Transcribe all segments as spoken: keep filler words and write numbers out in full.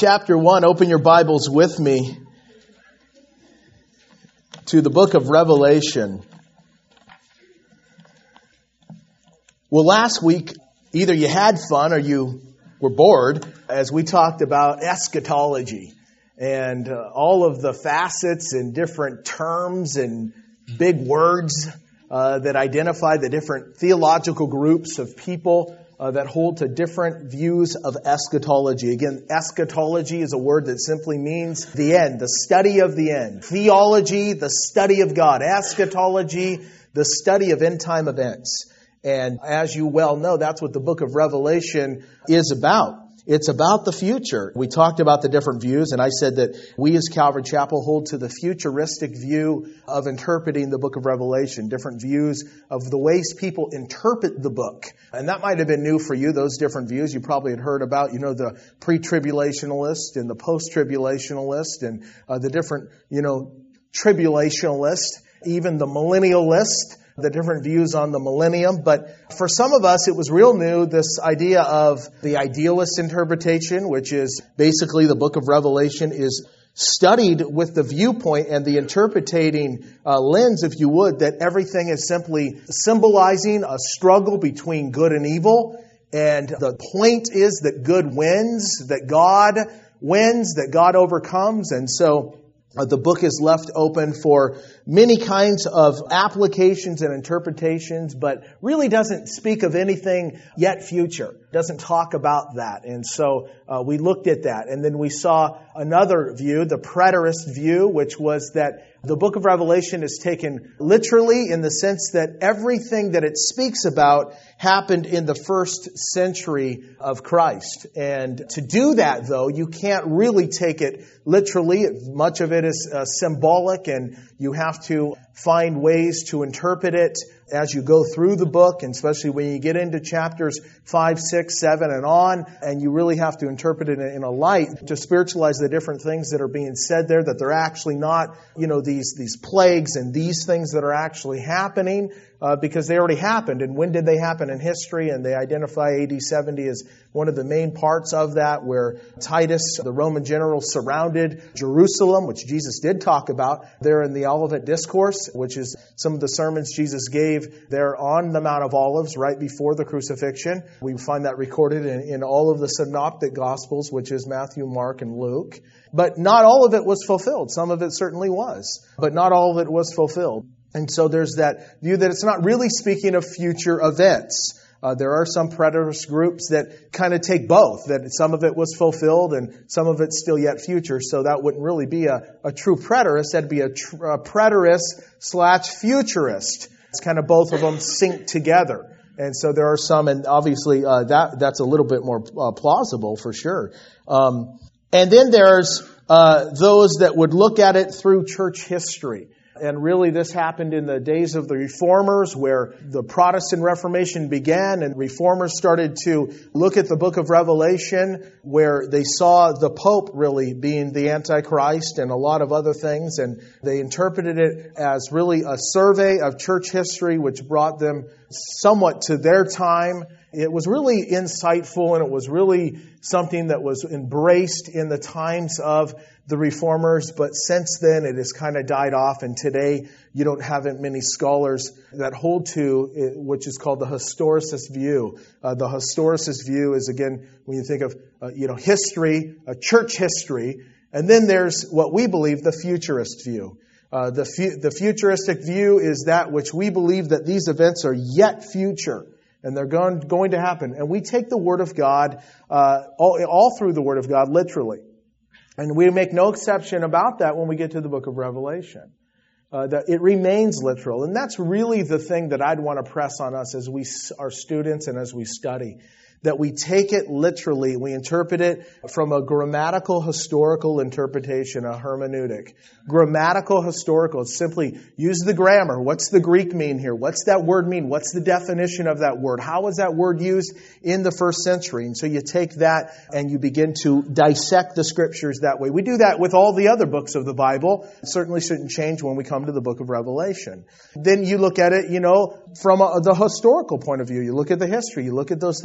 chapter one, open your Bibles with me to the book of Revelation. Well, last week, either you had fun or you were bored as we talked about eschatology and uh, all of the facets and different terms and big words uh, that identify the different theological groups of people Uh, that hold to different views of eschatology. Again, eschatology is a word that simply means the end, the study of the end. Theology, the study of God. Eschatology, the study of end-time events. And as you well know, that's what the book of Revelation is about. It's about the future. We talked about the different views, and I said that we as Calvary Chapel hold to the futuristic view of interpreting the book of Revelation, different views of the ways people interpret the book. And that might have been new for you, those different views you probably had heard about, you know, the pre-tribulationalist and the post-tribulationalist and uh, the different, you know, tribulationalist, even the millennialist, the different views on the millennium. But for some of us, it was real new, this idea of the idealist interpretation, which is basically the book of Revelation is studied with the viewpoint and the interpreting uh, lens, if you would, that everything is simply symbolizing a struggle between good and evil. And the point is that good wins, that God wins, that God overcomes. And so Uh, the book is left open for many kinds of applications and interpretations, but really doesn't speak of anything yet future. Doesn't talk about that. And so uh, we looked at that. And then we saw another view, the preterist view, which was that the book of Revelation is taken literally in the sense that everything that it speaks about happened in the first century of Christ. And to do that, though, you can't really take it literally. Much of it is uh, symbolic, and you have to find ways to interpret it as you go through the book, and especially when you get into chapters five, six, seven, and on, and you really have to interpret it in a light to spiritualize the different things that are being said there, that they're actually not, you know, these, these plagues and these things that are actually happening, uh, because they already happened. And when did they happen in history? And they identify A D seventy as one of the main parts of that, where Titus, the Roman general, surrounded Jerusalem, which Jesus did talk about there in the Olivet Discourse, which is some of the sermons Jesus gave there on the Mount of Olives right before the crucifixion. We find that recorded in, in all of the synoptic Gospels, which is Matthew, Mark, and Luke. But not all of it was fulfilled. Some of it certainly was, but not all of it was fulfilled. And so there's that view that it's not really speaking of future events. Uh, there are some preterist groups that kind of take both, that some of it was fulfilled and some of it's still yet future. So that wouldn't really be a, a true preterist. That'd be a, tr- a preterist slash futurist. It's kind of both of them sync together. And so there are some, and obviously uh, that that's a little bit more uh, plausible for sure. Um, and then there's uh, those that would look at it through church history. And really this happened in the days of the Reformers, where the Protestant Reformation began, and Reformers started to look at the book of Revelation, where they saw the Pope really being the Antichrist and a lot of other things, and they interpreted it as really a survey of church history, which brought them somewhat to their time. It was really insightful, and it was really something that was embraced in the times of the Reformers, but since then it has kind of died off, and today you don't have many scholars that hold to it, which is called the historicist view. Uh, the historicist view is, again, when you think of uh, you know history, uh, church history, and then there's what we believe, the futurist view. Uh, the fu- the futuristic view is that which we believe that these events are yet future. And they're going, going to happen. And we take the Word of God, uh, all, all through the Word of God, literally. And we make no exception about that when we get to the book of Revelation. Uh, that it remains literal. And that's really the thing that I'd want to press on us as we are students and as we study. That we take it literally, we interpret it from a grammatical historical interpretation, a hermeneutic. Grammatical historical, it's simply use the grammar. What's the Greek mean here? What's that word mean? What's the definition of that word? How was that word used in the first century? And so you take that and you begin to dissect the scriptures that way. We do that with all the other books of the Bible. It certainly shouldn't change when we come to the book of Revelation. Then you look at it, you know, from a, the historical point of view. You look at the history. You look at those things. And some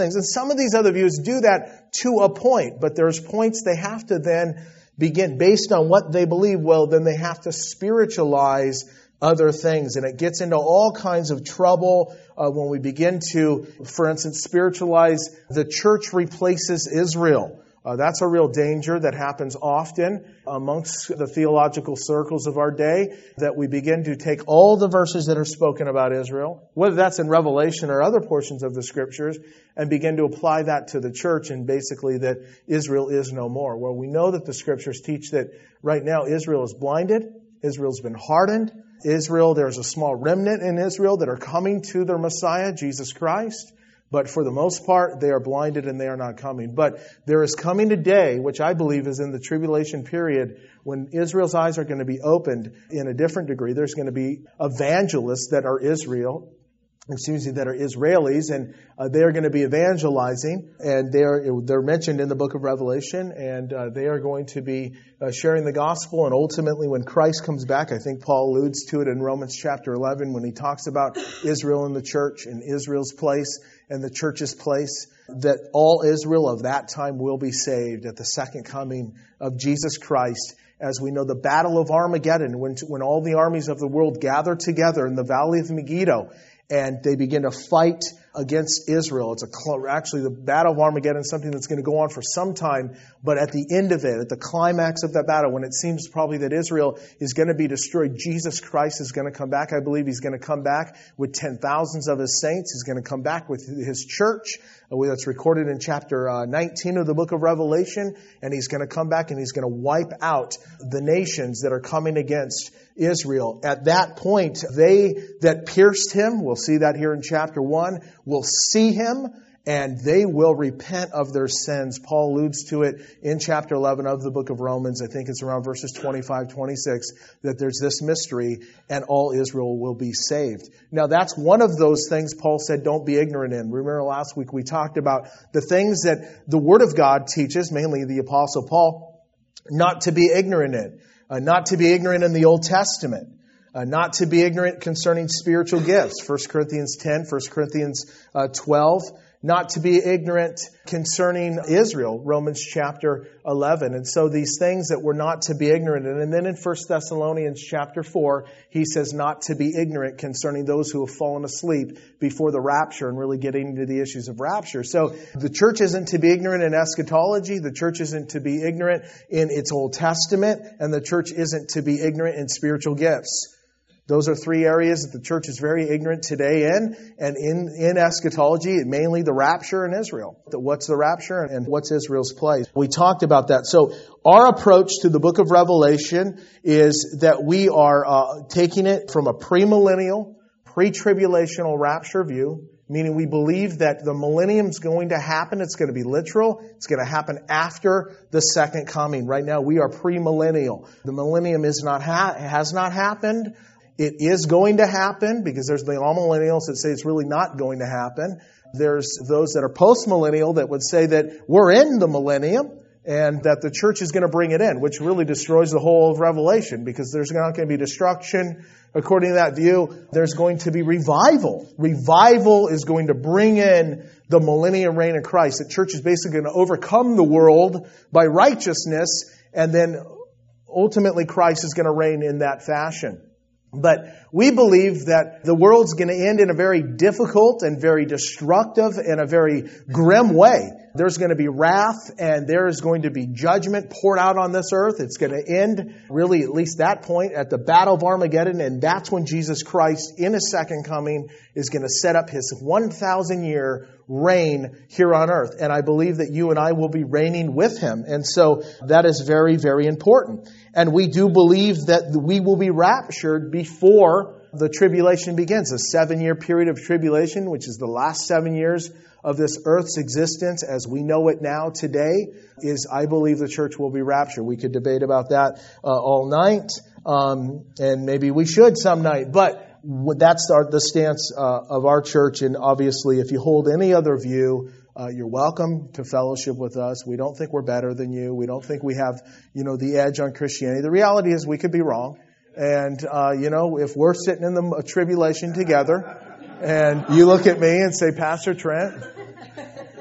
some of these other views do that to a point, but there's points they have to then begin, based on what they believe, well, then they have to spiritualize other things. And it gets into all kinds of trouble uh, when we begin to, for instance, spiritualize the church replaces Israel. Uh, that's a real danger that happens often amongst the theological circles of our day, that we begin to take all the verses that are spoken about Israel, whether that's in Revelation or other portions of the Scriptures, and begin to apply that to the church, and basically that Israel is no more. Well, we know that the Scriptures teach that right now Israel is blinded, Israel's been hardened, Israel, there's a small remnant in Israel that are coming to their Messiah, Jesus Christ. But for the most part, they are blinded and they are not coming. But there is coming a day, which I believe is in the tribulation period, when Israel's eyes are going to be opened in a different degree. There's going to be evangelists that are Israel, excuse me, that are Israelis, and uh, they are going to be evangelizing, and they are they're mentioned in the book of Revelation, and uh, they are going to be uh, sharing the gospel. And ultimately, when Christ comes back, I think Paul alludes to it in Romans chapter eleven when he talks about Israel and the church and Israel's place and the church's place, that all Israel of that time will be saved at the second coming of Jesus Christ. As we know, the battle of Armageddon, when when all the armies of the world gather together in the valley of Megiddo, and they begin to fight against Israel. It's a, actually the Battle of Armageddon is something that's going to go on for some time, but at the end of it, at the climax of that battle, when it seems probably that Israel is going to be destroyed, Jesus Christ is going to come back. I believe He's going to come back with ten thousands of His saints. He's going to come back with His church. That's recorded in chapter uh, nineteen of the book of Revelation. And He's going to come back and He's going to wipe out the nations that are coming against Israel. At that point, they that pierced Him, we'll see that here in chapter one, will see Him, and they will repent of their sins. Paul alludes to it in chapter eleven of the book of Romans. I think it's around verses twenty-five, twenty-six, that there's this mystery, and all Israel will be saved. Now, that's one of those things Paul said don't be ignorant in. Remember last week we talked about the things that the Word of God teaches, mainly the Apostle Paul, not to be ignorant in. Uh, not to be ignorant in the Old Testament. Uh, not to be ignorant concerning spiritual gifts. First Corinthians ten, First Corinthians uh, twelve. Not to be ignorant concerning Israel. Romans chapter eleven. And so these things that we're not to be ignorant in. And then in First Thessalonians chapter four, he says not to be ignorant concerning those who have fallen asleep before the rapture, and really getting into the issues of rapture. So the church isn't to be ignorant in eschatology. The church isn't to be ignorant in its Old Testament. And the church isn't to be ignorant in spiritual gifts. Those are three areas that the church is very ignorant today in. And in, in eschatology, mainly the rapture in Israel. What's the rapture and what's Israel's place? We talked about that. So our approach to the book of Revelation is that we are uh, taking it from a premillennial, pre-tribulational rapture view, meaning we believe that the millennium's going to happen. It's going to be literal. It's going to happen after the second coming. Right now, we are premillennial. The millennium is not ha- has not happened. It is going to happen, because there's the all-millennials that say it's really not going to happen. There's those that are post-millennial that would say that we're in the millennium and that the church is going to bring it in, which really destroys the whole of Revelation, because there's not going to be destruction. According to that view, there's going to be revival. Revival is going to bring in the millennium reign of Christ. The church is basically going to overcome the world by righteousness, and then ultimately Christ is going to reign in that fashion. But we believe that the world's going to end in a very difficult and very destructive and a very grim way. There's going to be wrath, and there is going to be judgment poured out on this earth. It's going to end, really, at least that point, at the Battle of Armageddon, and that's when Jesus Christ, in His second coming, is going to set up His one thousand year reign here on earth. And I believe that you and I will be reigning with Him. And so that is very, very important. And we do believe that we will be raptured before the tribulation begins. A seven-year period of tribulation, which is the last seven years of this earth's existence as we know it now today, is, I believe, the church will be raptured. We could debate about that uh, all night, um, and maybe we should some night. But that's our, the stance uh, of our church. And obviously, if you hold any other view, Uh, you're welcome to fellowship with us. We don't think we're better than you. We don't think we have, you know, the edge on Christianity. The reality is we could be wrong. And, uh, you know, if we're sitting in the tribulation together and you look at me and say, Pastor Trent,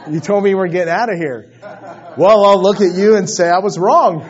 You told me you were getting out of here. Well, I'll look at you and say I was wrong.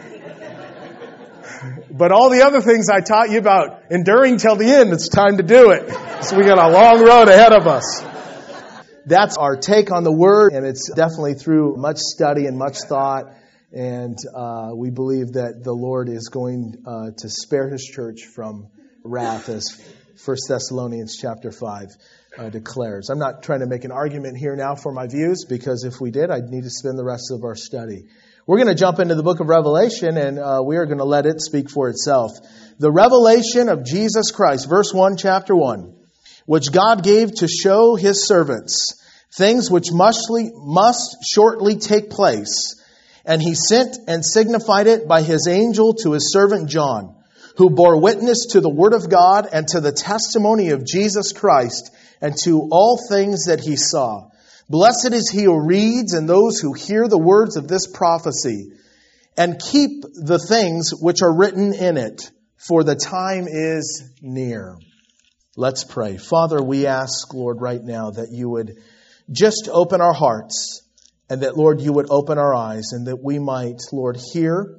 But all the other things I taught you about enduring till the end, it's time to do it. So we got a long road ahead of us. That's our take on the Word, and it's definitely through much study and much thought. And uh, we believe that the Lord is going uh, to spare His church from wrath, as First Thessalonians chapter five uh, declares. I'm not trying to make an argument here now for my views, because if we did, I'd need to spend the rest of our study. We're going to jump into the book of Revelation, and uh, we are going to let it speak for itself. The revelation of Jesus Christ, verse one, chapter one, which God gave to show His servants things which mustly, must shortly take place. And He sent and signified it by His angel to His servant John, who bore witness to the Word of God and to the testimony of Jesus Christ and to all things that he saw. Blessed is he who reads and those who hear the words of this prophecy and keep the things which are written in it, for the time is near. Let's pray. Father, we ask, Lord, right now that you would just open our hearts, and that, Lord, you would open our eyes, and that we might, Lord, hear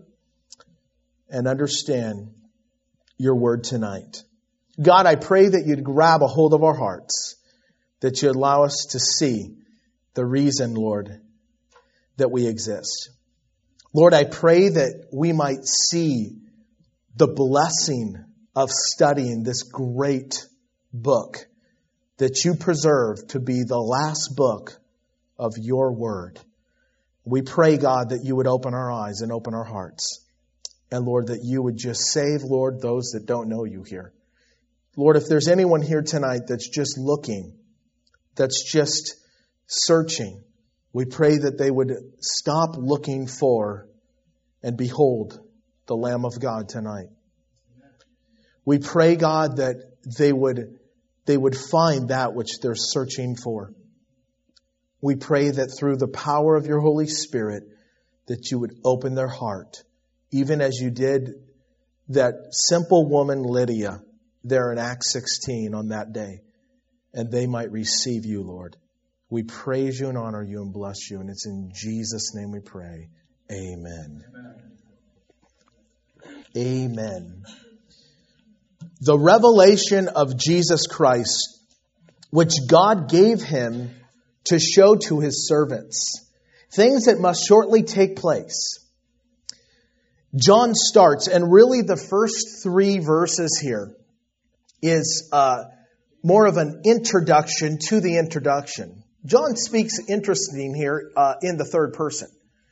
and understand your word tonight. God, I pray that you'd grab a hold of our hearts, that you'd allow us to see the reason, Lord, that we exist. Lord, I pray that we might see the blessing of studying this great book that you preserved to be the last book of your word. We pray, God, that you would open our eyes and open our hearts. And Lord, that you would just save, Lord, those that don't know you here. Lord, if there's anyone here tonight that's just looking, that's just searching, we pray that they would stop looking for and behold the Lamb of God tonight. We pray, God, that they would, they would find that which they're searching for. We pray that through the power of your Holy Spirit, that you would open their heart, even as you did that simple woman Lydia there in Acts sixteen on that day, and they might receive you, Lord. We praise you and honor you and bless you, and it's in Jesus' name we pray. Amen. Amen. Amen. The revelation of Jesus Christ, which God gave him to show to his servants, things that must shortly take place. John starts, and really the first three verses here is uh, more of an introduction to the introduction. John speaks interesting here uh, in the third person.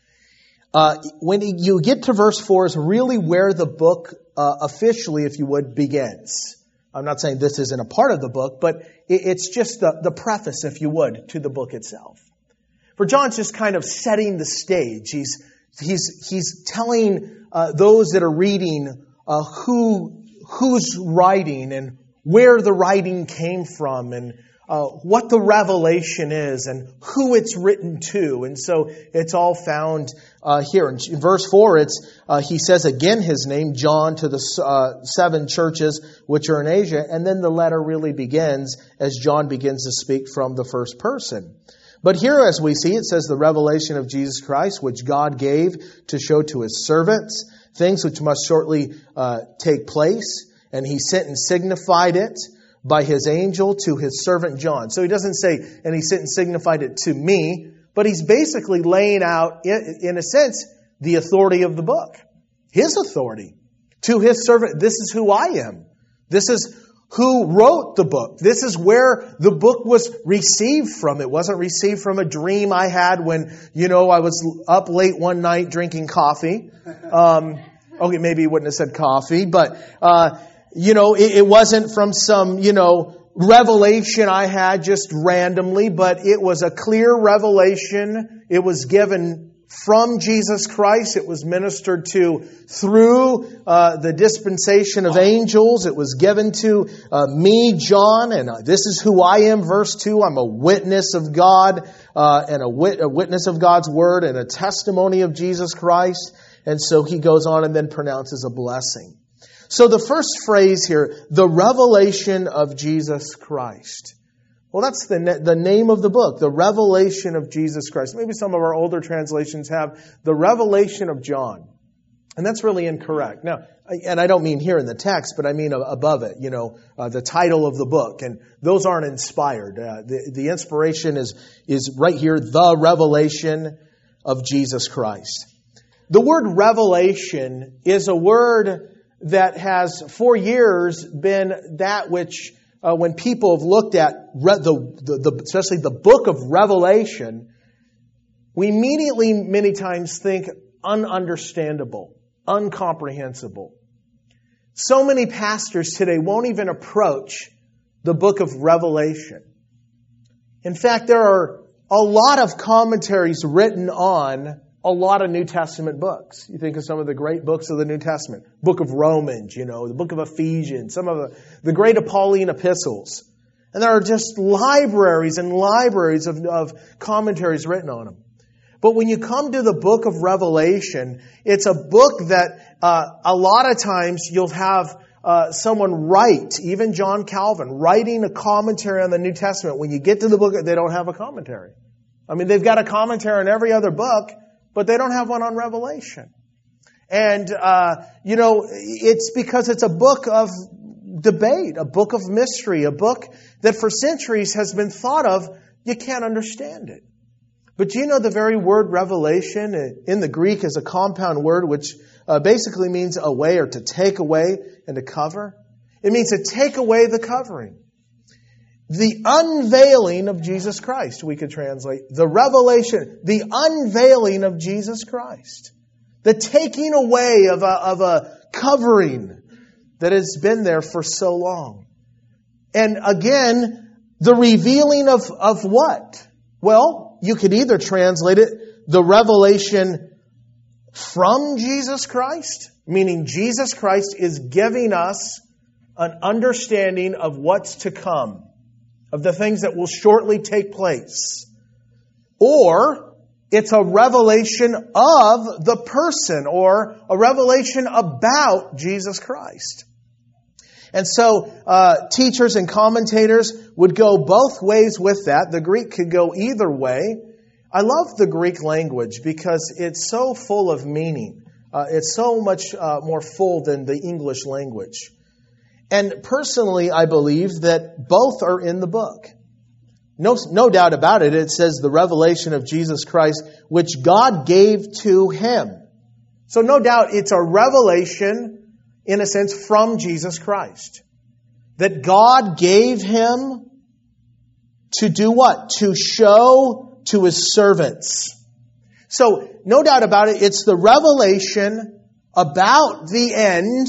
Uh, when you get to verse four is really where the book uh, officially, if you would, begins. I'm not saying this isn't a part of the book, but it, it's just the, the preface, if you would, to the book itself. For John's just kind of setting the stage. He's he's he's telling uh, those that are reading uh, who who's writing and where the writing came from and uh, what the revelation is and who it's written to. And so it's all found uh, here. In, in verse four, it's uh, he says again his name, John, to the uh, seven churches which are in Asia. And then the letter really begins as John begins to speak from the first person. But here, as we see, it says the revelation of Jesus Christ, which God gave to show to his servants, things which must shortly uh, take place. And he sent and signified it by his angel to his servant John. So he doesn't say, and he sent and signified it to me, but he's basically laying out, in a sense, the authority of the book. His authority. To his servant, this is who I am. This is who wrote the book. This is where the book was received from. It wasn't received from a dream I had when, you know, I was up late one night drinking coffee. Um, okay, maybe he wouldn't have said coffee, but, uh, you know, it, it wasn't from some, you know, revelation I had just randomly, but it was a clear revelation. It was given from Jesus Christ. It was ministered to through uh, the dispensation of angels. It was given to uh, me, John, and uh, this is who I am, verse two. I'm a witness of God uh, and a, wit- a witness of God's word and a testimony of Jesus Christ. And so he goes on and then pronounces a blessing. So the first phrase here, the revelation of Jesus Christ. Well, that's the na- the name of the book, the Revelation of Jesus Christ. Maybe some of our older translations have the Revelation of John. And that's really incorrect. Now, and I don't mean here in the text, but I mean above it, you know, uh, the title of the book. And those aren't inspired. Uh, the, the inspiration is, is right here, the Revelation of Jesus Christ. The word revelation is a word that has for years been that which, uh, when people have looked at re- the, the, the, especially the book of Revelation, we immediately many times think ununderstandable, incomprehensible. So many pastors today won't even approach the book of Revelation. In fact, there are a lot of commentaries written on a lot of New Testament books. You think of some of the great books of the New Testament. Book of Romans, you know, the book of Ephesians, some of the, the great Pauline epistles. And there are just libraries and libraries of, of commentaries written on them. But when you come to the book of Revelation, it's a book that uh, a lot of times you'll have uh, someone write, even John Calvin, writing a commentary on the New Testament. When you get to the book, they don't have a commentary. I mean, they've got a commentary on every other book, but they don't have one on Revelation. And, uh, you know, it's because it's a book of debate, a book of mystery, a book that for centuries has been thought of, you can't understand it. But do you know the very word revelation in the Greek is a compound word which uh, basically means away or to take away and to cover? It means to take away the covering. The unveiling of Jesus Christ, we could translate. The revelation, the unveiling of Jesus Christ. The taking away of a, of a covering that has been there for so long. And again, the revealing of, of what? Well, you could either translate it, the revelation from Jesus Christ, meaning Jesus Christ is giving us an understanding of what's to come, of the things that will shortly take place. Or it's a revelation of the person, or a revelation about Jesus Christ. And so uh, teachers and commentators would go both ways with that. The Greek could go either way. I love the Greek language because it's so full of meaning. Uh, it's so much uh, more full than the English language. And personally, I believe that both are in the book. No, no doubt about it. It says the revelation of Jesus Christ, which God gave to Him. So no doubt it's a revelation, in a sense, from Jesus Christ. That God gave Him to do what? To show to His servants. So, no doubt about it, it's the revelation about the end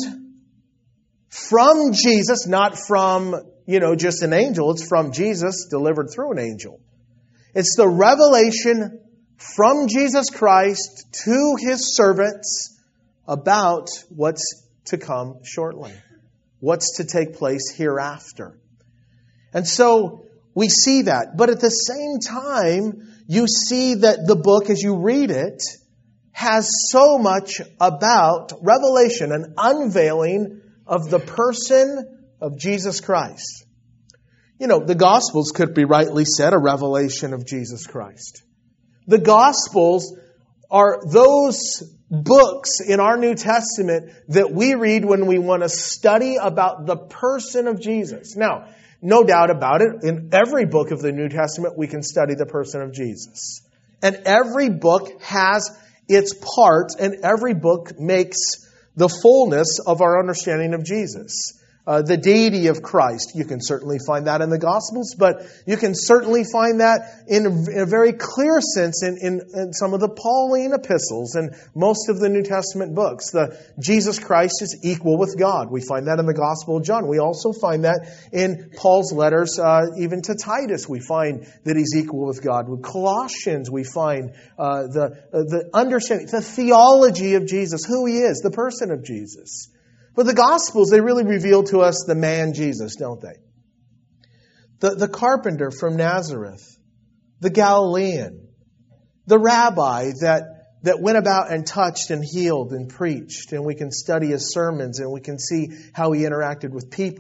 from Jesus, not from, you know, just an angel. It's from Jesus delivered through an angel. It's the revelation from Jesus Christ to His servants about what's to come shortly. What's to take place hereafter. And so we see that. But at the same time, you see that the book, as you read it, has so much about revelation, an unveiling of the person of Jesus Christ. You know, the Gospels could be rightly said a revelation of Jesus Christ. The Gospels are those books in our New Testament that we read when we want to study about the person of Jesus. Now, no doubt about it, in every book of the New Testament we can study the person of Jesus. And every book has its parts, and every book makes the fullness of our understanding of Jesus. Uh, the deity of Christ, you can certainly find that in the Gospels, but you can certainly find that in a, in a very clear sense in, in, in some of the Pauline epistles and most of the New Testament books. The Jesus Christ is equal with God. We find that in the Gospel of John. We also find that in Paul's letters, uh, even to Titus. We find that He's equal with God. With Colossians, we find uh, the uh, the understanding, the theology of Jesus, who He is, the person of Jesus. But the Gospels, they really reveal to us the man Jesus, don't they? The, the carpenter from Nazareth, the Galilean, the rabbi that, that went about and touched and healed and preached. And we can study his sermons and we can see how he interacted with people.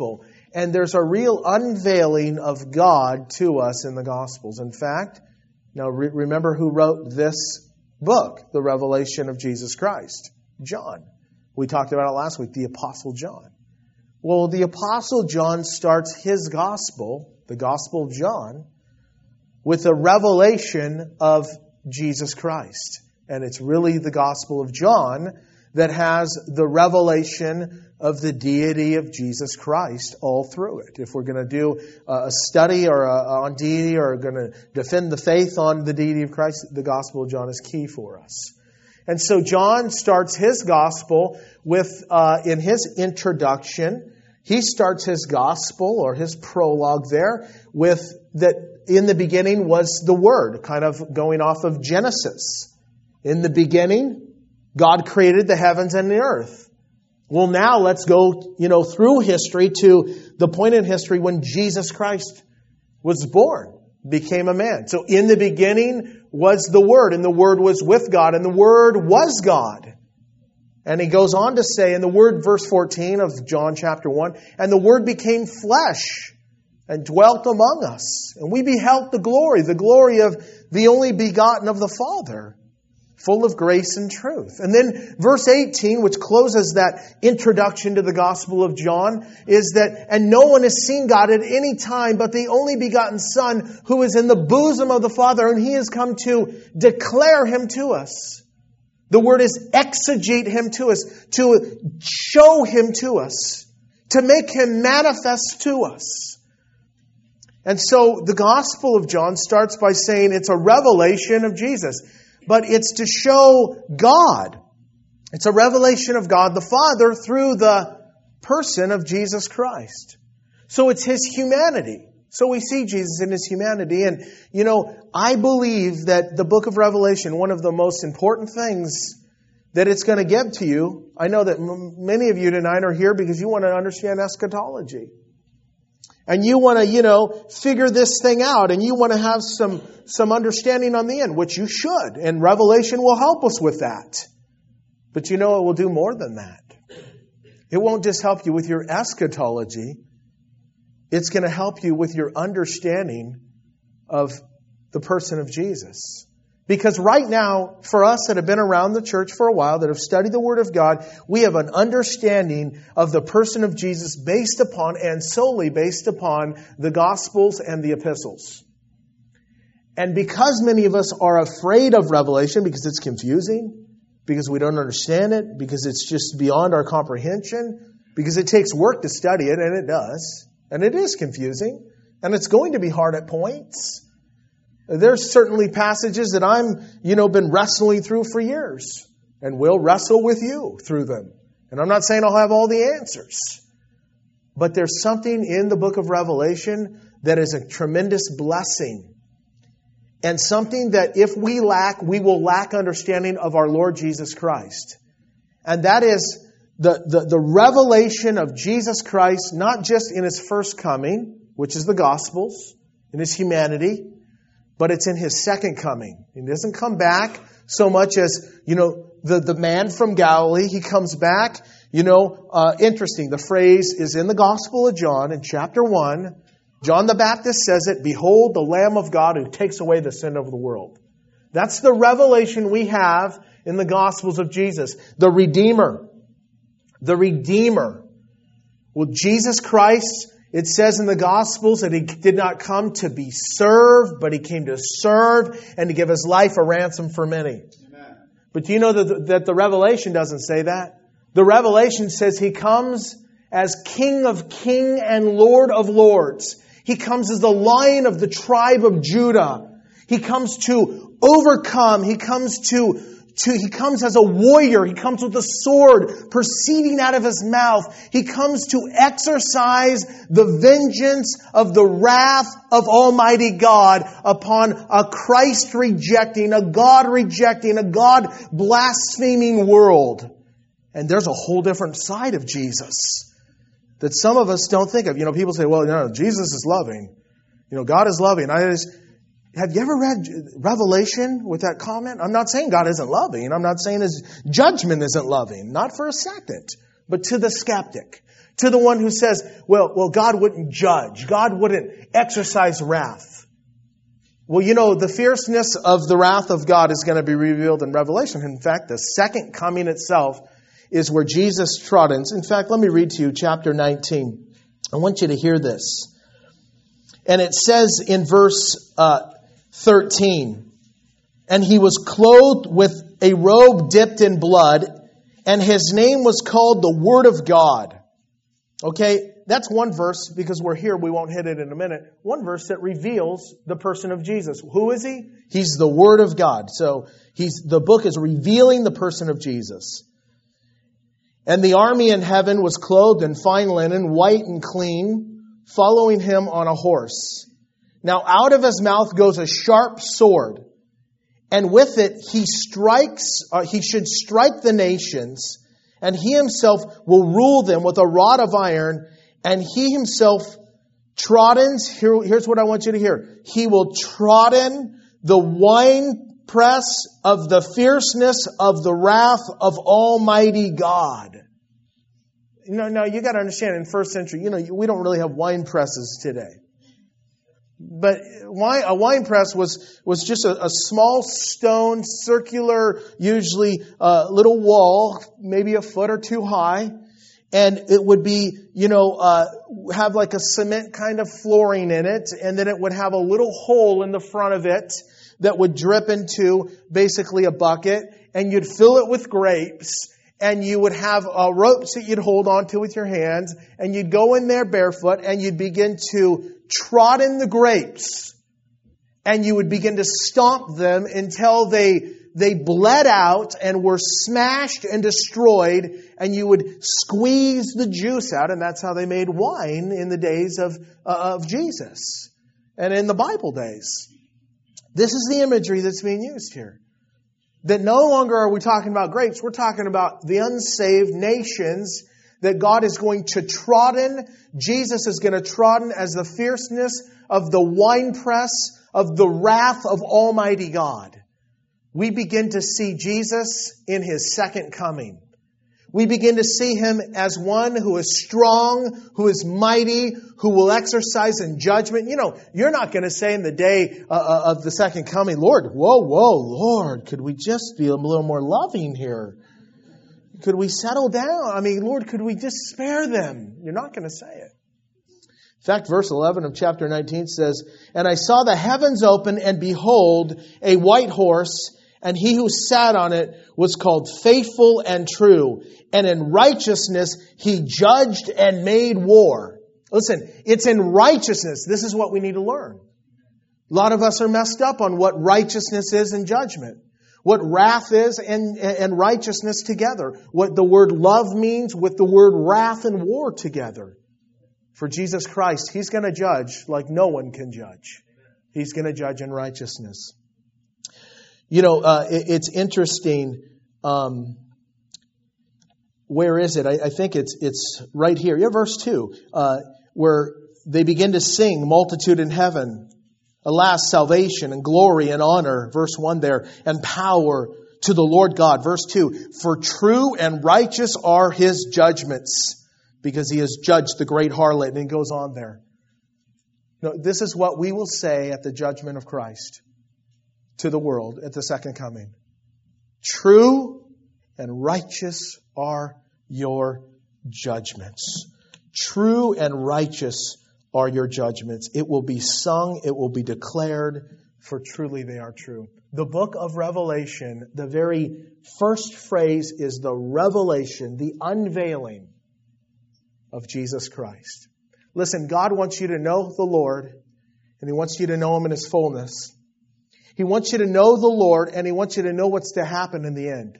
And there's a real unveiling of God to us in the Gospels. In fact, now re- remember who wrote this book, the Revelation of Jesus Christ? John. We talked about it last week, the Apostle John. Well, the Apostle John starts his Gospel, the Gospel of John, with a revelation of Jesus Christ. And it's really the Gospel of John that has the revelation of the deity of Jesus Christ all through it. If we're going to do a study or a, on deity or going to defend the faith on the deity of Christ, the Gospel of John is key for us. And so John starts his Gospel with, uh, in his introduction, he starts his Gospel or his prologue there with that in the beginning was the Word, kind of going off of Genesis. In the beginning, God created the heavens and the earth. Well, now let's go, you know, through history to the point in history when Jesus Christ was born, became a man. So in the beginning was the Word, and the Word was with God, and the Word was God. And he goes on to say in the Word, verse fourteen of John chapter one, and the Word became flesh and dwelt among us. And we beheld the glory, the glory of the only begotten of the Father, full of grace and truth. And then verse eighteen, which closes that introduction to the Gospel of John, is that, and no one has seen God at any time but the only begotten Son who is in the bosom of the Father, and He has come to declare Him to us. The word is exegete Him to us, to show Him to us, to make Him manifest to us. And so the Gospel of John starts by saying it's a revelation of Jesus. But it's to show God. It's a revelation of God the Father through the person of Jesus Christ. So it's His humanity. So we see Jesus in His humanity. And, you know, I believe that the book of Revelation, one of the most important things that it's going to give to you, I know that m- many of you tonight are here because you want to understand eschatology. And you want to, you know, figure this thing out, and you want to have some, some understanding on the end, which you should. And Revelation will help us with that. But you know, it will do more than that. It won't just help you with your eschatology. It's going to help you with your understanding of the person of Jesus. Because right now, for us that have been around the church for a while, that have studied the Word of God, we have an understanding of the person of Jesus based upon and solely based upon the Gospels and the Epistles. And because many of us are afraid of Revelation, because it's confusing, because we don't understand it, because it's just beyond our comprehension, because it takes work to study it, and it does, and it is confusing, and it's going to be hard at points. There's certainly passages that I'm, you know, been wrestling through for years and will wrestle with you through them. And I'm not saying I'll have all the answers. But there's something in the book of Revelation that is a tremendous blessing. And something that if we lack, we will lack understanding of our Lord Jesus Christ. And that is the, the, the revelation of Jesus Christ, not just in His first coming, which is the Gospels, in His humanity, but it's in His second coming. He doesn't come back so much as, you know, the, the man from Galilee. He comes back, you know, uh, interesting. The phrase is in the Gospel of John in chapter one. John the Baptist says it, "Behold the Lamb of God who takes away the sin of the world." That's the revelation we have in the Gospels of Jesus. The Redeemer. The Redeemer. Well, Jesus Christ, it says in the Gospels that He did not come to be served, but He came to serve and to give His life a ransom for many. Amen. But do you know that, that the Revelation doesn't say that? The Revelation says He comes as King of Kings and Lord of Lords. He comes as the Lion of the tribe of Judah. He comes to overcome. He comes to To, he comes as a warrior. He comes with a sword proceeding out of His mouth. He comes to exercise the vengeance of the wrath of Almighty God upon a Christ-rejecting, a God-rejecting, a God-blaspheming world. And there's a whole different side of Jesus that some of us don't think of. You know, people say, well, you know, Jesus is loving. You know, God is loving. I just... Have you ever read Revelation with that comment? I'm not saying God isn't loving. I'm not saying His judgment isn't loving. Not for a second. But to the skeptic, To the one who says, well, well, God wouldn't judge. God wouldn't exercise wrath. Well, you know, the fierceness of the wrath of God is going to be revealed in Revelation. In fact, the second coming itself is where Jesus trod in. In fact, let me read to you chapter nineteen. I want you to hear this. And it says in verse uh, thirteen, and he was clothed with a robe dipped in blood, and his name was called the Word of God. Okay, that's one verse, because we're here, we won't hit it in a minute. One verse that reveals the person of Jesus. Who is he? He's the Word of God. So he's the book is revealing the person of Jesus. And the army in heaven was clothed in fine linen, white and clean, following him on a horse. Now out of his mouth goes a sharp sword, and with it he strikes, uh, he should strike the nations, and he himself will rule them with a rod of iron, and he himself troddens, here, here's what I want you to hear, he will trodden the winepress of the fierceness of the wrath of Almighty God. You know, now you got to understand, in first century, you know, we don't really have wine presses today. But wine, a wine press was, was just a, a small stone, circular, usually a little wall, maybe a foot or two high. And it would be, you know, uh, have like a cement kind of flooring in it. And then it would have a little hole in the front of it that would drip into basically a bucket. And you'd fill it with grapes. And you would have uh, ropes that you'd hold onto with your hands. And you'd go in there barefoot and you'd begin to trod in the grapes, and you would begin to stomp them until they they bled out and were smashed and destroyed, and you would squeeze the juice out, and that's how they made wine in the days of uh, of Jesus and in the Bible days. This is the imagery that's being used here. That no longer are we talking about grapes, we're talking about the unsaved nations that God is going to trodden. Jesus is going to trodden as the fierceness of the winepress of the wrath of Almighty God. We begin to see Jesus in His second coming. We begin to see Him as one who is strong, who is mighty, who will exercise in judgment. You know, you're not going to say in the day uh, of the second coming, Lord, whoa, whoa, Lord, could we just be a little more loving here? Could we settle down? I mean, Lord, could we just spare them? You're not going to say it. In fact, verse eleven of chapter nineteen says, and I saw the heavens open, and behold, a white horse, and he who sat on it was called Faithful and True, and in righteousness he judged and made war. Listen, it's in righteousness. This is what we need to learn. A lot of us are messed up on what righteousness is and judgment. What wrath is and, and righteousness together. What the word love means with the word wrath and war together. For Jesus Christ, He's going to judge like no one can judge. He's going to judge in righteousness. You know, uh, it, it's interesting. Um, where is it? I, I think it's it's right here. Yeah, verse two, uh, where they begin to sing, multitude in heaven. Alas, salvation and glory and honor, verse one there, and power to the Lord God. Verse two, for true and righteous are His judgments, because He has judged the great harlot. And it goes on there. No, this is what we will say at the judgment of Christ to the world at the second coming. True and righteous are your judgments. True and righteous are your judgments. It will be sung, it will be declared, for truly they are true. The book of Revelation, the very first phrase is the revelation, the unveiling of Jesus Christ. Listen, God wants you to know the Lord, and He wants you to know Him in His fullness. He wants you to know the Lord, and He wants you to know what's to happen in the end.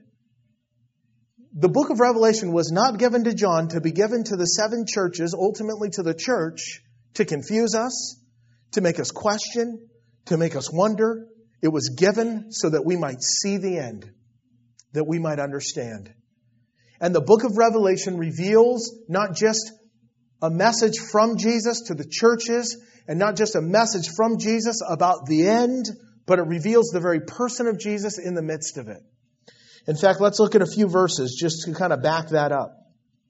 The book of Revelation was not given to John to be given to the seven churches, ultimately to the church, to confuse us, to make us question, to make us wonder. It was given so that we might see the end, that we might understand. And the book of Revelation reveals not just a message from Jesus to the churches, and not just a message from Jesus about the end, but it reveals the very person of Jesus in the midst of it. In fact, let's look at a few verses just to kind of back that up.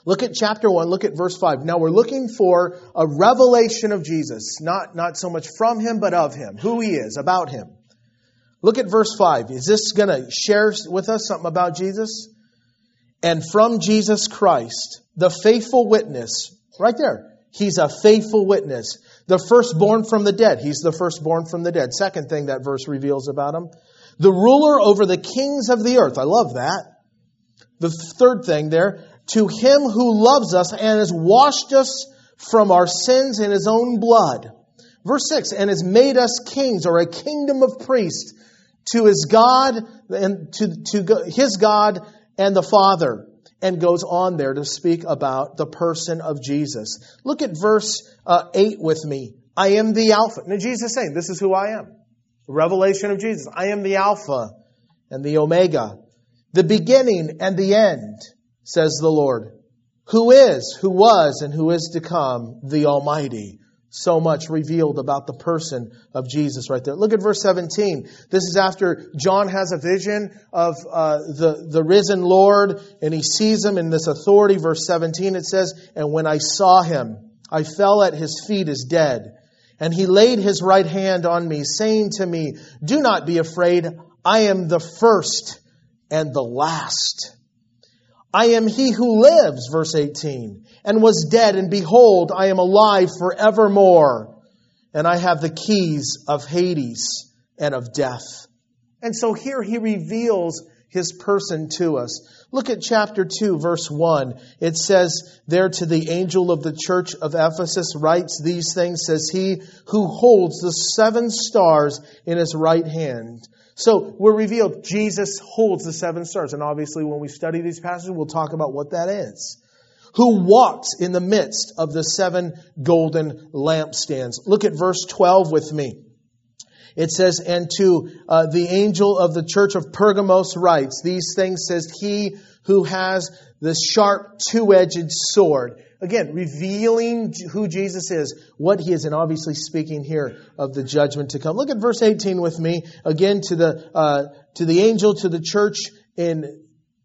Look at chapter one, look at verse five. Now we're looking for a revelation of Jesus. Not, not so much from Him, but of Him. Who He is, about Him. Look at verse five. Is this going to share with us something about Jesus? And from Jesus Christ, the faithful witness. Right there. He's a faithful witness. The firstborn from the dead. He's the firstborn from the dead. Second thing that verse reveals about Him. The ruler over the kings of the earth. I love that. The third thing there. To Him who loves us and has washed us from our sins in His own blood. Verse six. And has made us kings, or a kingdom of priests, to His God and to, to His God and the Father. And goes on there to speak about the person of Jesus. Look at verse uh, eight with me. I am the Alpha. Now Jesus is saying, this is who I am. The revelation of Jesus. I am the Alpha and the Omega. The beginning and the end, says the Lord. Who is, who was, and who is to come, the Almighty. So much revealed about the person of Jesus right there. Look at verse seventeen. This is after John has a vision of uh, the, the risen Lord, and he sees Him in this authority. Verse seventeen, it says, and when I saw Him, I fell at His feet as dead. And He laid His right hand on me, saying to me, do not be afraid. I am the first and the last. I am He who lives, verse eighteen, and was dead, and behold, I am alive forevermore, and I have the keys of Hades and of death. And so here He reveals His person to us. Look at chapter two, verse one. It says there, to the angel of the church of Ephesus writes these things, says He who holds the seven stars in His right hand. So we're revealed Jesus holds the seven stars. And obviously when we study these passages, we'll talk about what that is. Who walks in the midst of the seven golden lampstands. Look at verse twelve with me. It says, and to uh, the angel of the church of Pergamos writes, these things says He who has the sharp two-edged sword. Again, revealing who Jesus is, what He is, and obviously speaking here of the judgment to come. Look at verse eighteen with me. Again, to the uh, to the angel to the church in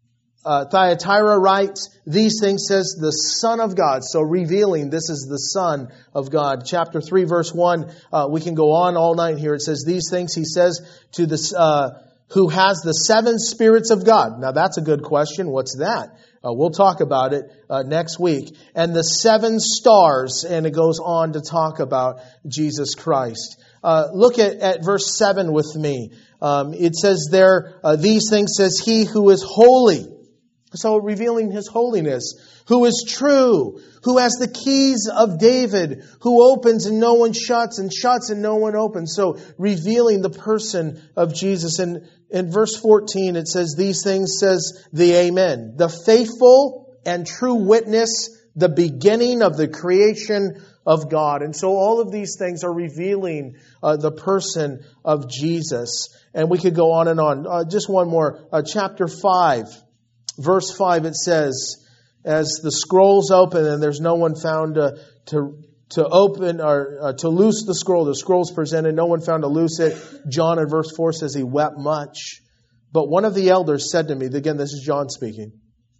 uh, Thyatira writes, these things says the Son of God. So revealing this is the Son of God. Chapter three, verse one. Uh, we can go on all night here. It says these things He says to the uh, who has the seven spirits of God. Now that's a good question. What's that? Uh, we'll talk about it uh, next week. And the seven stars, and it goes on to talk about Jesus Christ. Uh, look at, at verse seven with me. Um, it says there, uh, these things says He who is holy. So revealing His holiness. Who is true. Who has the keys of David. Who opens and no one shuts, and shuts and no one opens. So revealing the person of Jesus. And in verse fourteen it says, these things says the Amen. The faithful and true witness, the beginning of the creation of God. And so all of these things are revealing uh, the person of Jesus. And we could go on and on. Uh, just one more. Uh, chapter five. Verse five, it says, as the scrolls open and there's no one found to to, to open or uh, to loose the scroll, the scroll's presented, no one found to loose it. John in verse four says he wept much. But one of the elders said to me, again, this is John speaking,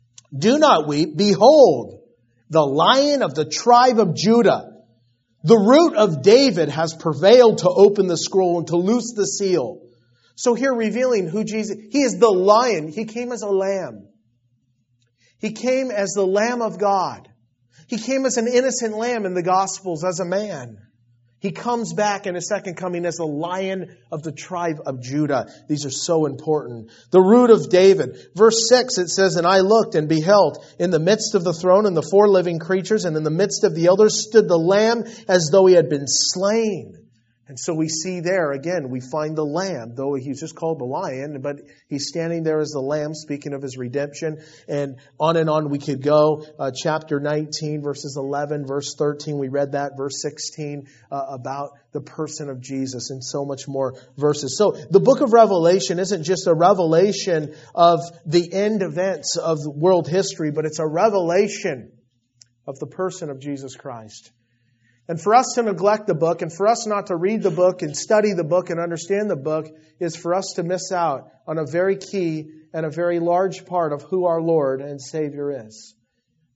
do not weep. Behold, the Lion of the tribe of Judah, the root of David, has prevailed to open the scroll and to loose the seal. So here revealing who Jesus, He is the Lion. He came as a lamb. He came as the Lamb of God. He came as an innocent lamb in the Gospels as a man. He comes back in His second coming as the Lion of the tribe of Judah. These are so important. The root of David. Verse six, it says, and I looked and beheld in the midst of the throne and the four living creatures, and in the midst of the elders stood the Lamb as though He had been slain. And so we see there, again, we find the Lamb, though He's just called the Lion, but He's standing there as the Lamb, speaking of His redemption. And on and on we could go. Uh, chapter nineteen, verses eleven, verse thirteen, we read that. Verse sixteen, uh, about the person of Jesus, and so much more verses. So the book of Revelation isn't just a revelation of the end events of world history, but it's a revelation of the person of Jesus Christ. And for us to neglect the book, and for us not to read the book and study the book and understand the book, is for us to miss out on a very key and a very large part of who our Lord and Savior is.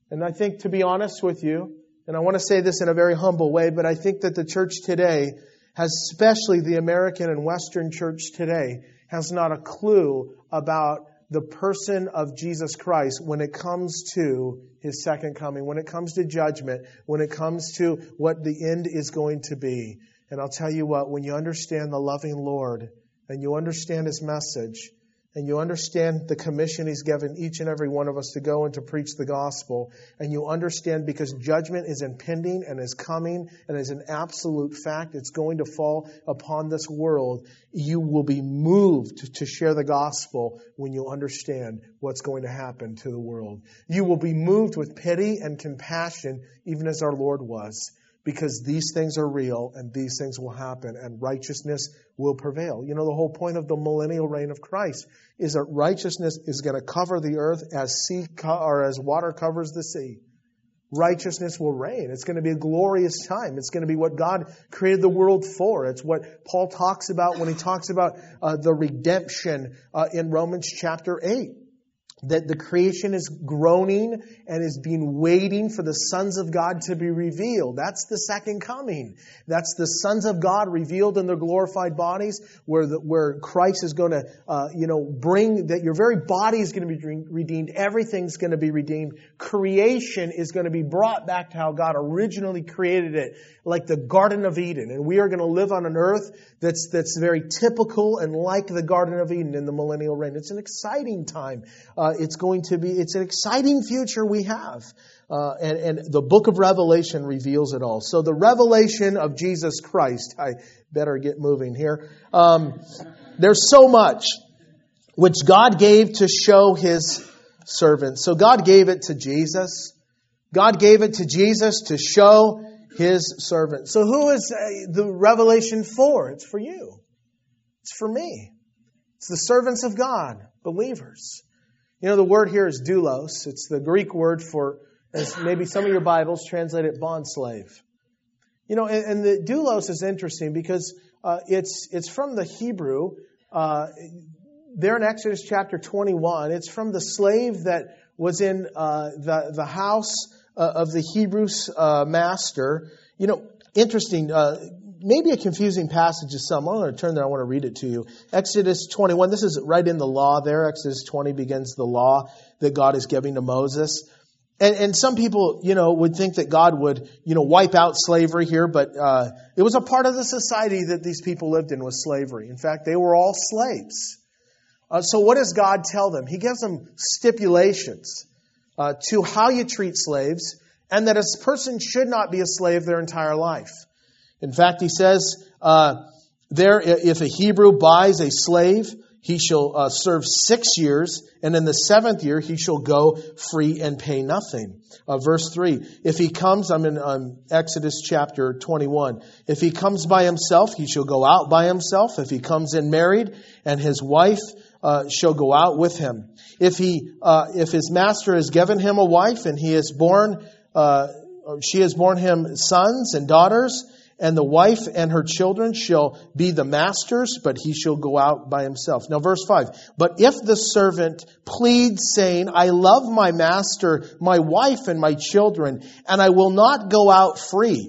And I think, to be honest with you, and I want to say this in a very humble way, but I think that the church today, has, especially the American and Western church today, has not a clue about the person of Jesus Christ when it comes to His second coming, when it comes to judgment, when it comes to what the end is going to be. And I'll tell you what, when you understand the loving Lord, and you understand His message, and you understand the commission He's given each and every one of us to go and to preach the gospel, and you understand because judgment is impending and is coming and is an absolute fact, it's going to fall upon this world, you will be moved to share the gospel when you understand what's going to happen to the world. You will be moved with pity and compassion, even as our Lord was. Because these things are real and these things will happen and righteousness will prevail. You know, the whole point of the millennial reign of Christ is that righteousness is going to cover the earth as sea co- or as water covers the sea. Righteousness will reign. It's going to be a glorious time. It's going to be what God created the world for. It's what Paul talks about when he talks about uh, the redemption uh, in Romans chapter eight. That the creation is groaning and is being waiting for the sons of God to be revealed. That's the second coming. That's the sons of God revealed in their glorified bodies, where the, where Christ is going to, uh, you know, bring that your very body is going to be redeemed. Everything's going to be redeemed. Creation is going to be brought back to how God originally created it, like the Garden of Eden. And we are going to live on an earth that's that's very typical and like the Garden of Eden in the millennial reign. It's an exciting time. Uh, it's going to be, it's an exciting future we have. Uh, and, and the book of Revelation reveals it all. So the revelation of Jesus Christ, I better get moving here. Um, there's so much which God gave to show His servants. So God gave it to Jesus. God gave it to Jesus to show His servant. So who is the revelation for? It's for you. It's for me. It's the servants of God, believers. You know, the word here is doulos. It's the Greek word for, as maybe some of your Bibles translate it, bond slave. You know, and, and the doulos is interesting because uh, it's it's from the Hebrew. Uh, there in Exodus chapter twenty-one, it's from the slave that was in uh, the the house uh, of the Hebrew uh, master. You know, interesting. Uh, maybe a confusing passage to some. I'm going to turn there. I want to read it to you. Exodus twenty-one. This is right in the law there. Exodus twenty begins the law that God is giving to Moses. And, and some people, you know, would think that God would, you know, wipe out slavery here, but uh, it was a part of the society that these people lived in was slavery. In fact, they were all slaves. Uh, so what does God tell them? He gives them stipulations uh, to how you treat slaves, and that a person should not be a slave their entire life. In fact, he says uh, there, if a Hebrew buys a slave, he shall uh, serve six years, and in the seventh year he shall go free and pay nothing. Uh, verse three, if he comes, I'm in um, Exodus chapter twenty-one. If he comes by himself, he shall go out by himself. If he comes in married, and his wife uh, shall go out with him. If he, uh, if his master has given him a wife, and he has born, uh, she has borne him sons and daughters, and the wife and her children shall be the master's, but he shall go out by himself. Now, verse five. But if the servant pleads, saying, I love my master, my wife, and my children, and I will not go out free,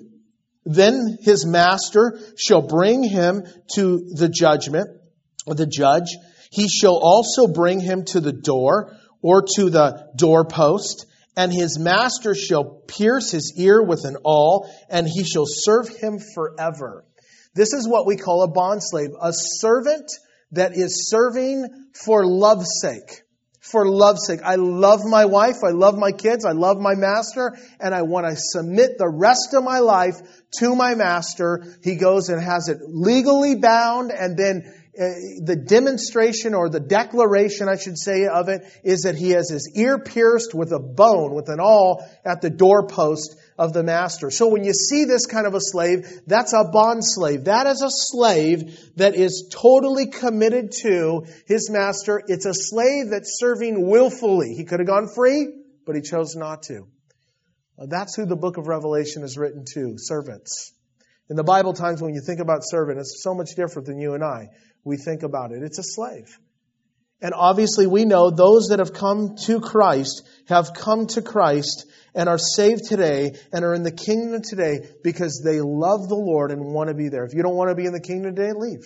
then his master shall bring him to the judgment, or the judge. He shall also bring him to the door, or to the doorpost, and his master shall pierce his ear with an awl, and he shall serve him forever. This is what we call a bondslave, a servant that is serving for love's sake. For love's sake. I love my wife, I love my kids, I love my master, and I want to submit the rest of my life to my master. He goes and has it legally bound, and then Uh, the demonstration or the declaration, I should say, of it is that he has his ear pierced with a bone, with an awl at the doorpost of the master. So when you see this kind of a slave, that's a bond slave. That is a slave that is totally committed to his master. It's a slave that's serving willfully. He could have gone free, but he chose not to. Uh, that's who the book of Revelation is written to, servants. In the Bible times, when you think about servant, it's so much different than you and I. We think about it. It's a slave. And obviously we know those that have come to Christ have come to Christ and are saved today and are in the kingdom today because they love the Lord and want to be there. If you don't want to be in the kingdom today, leave.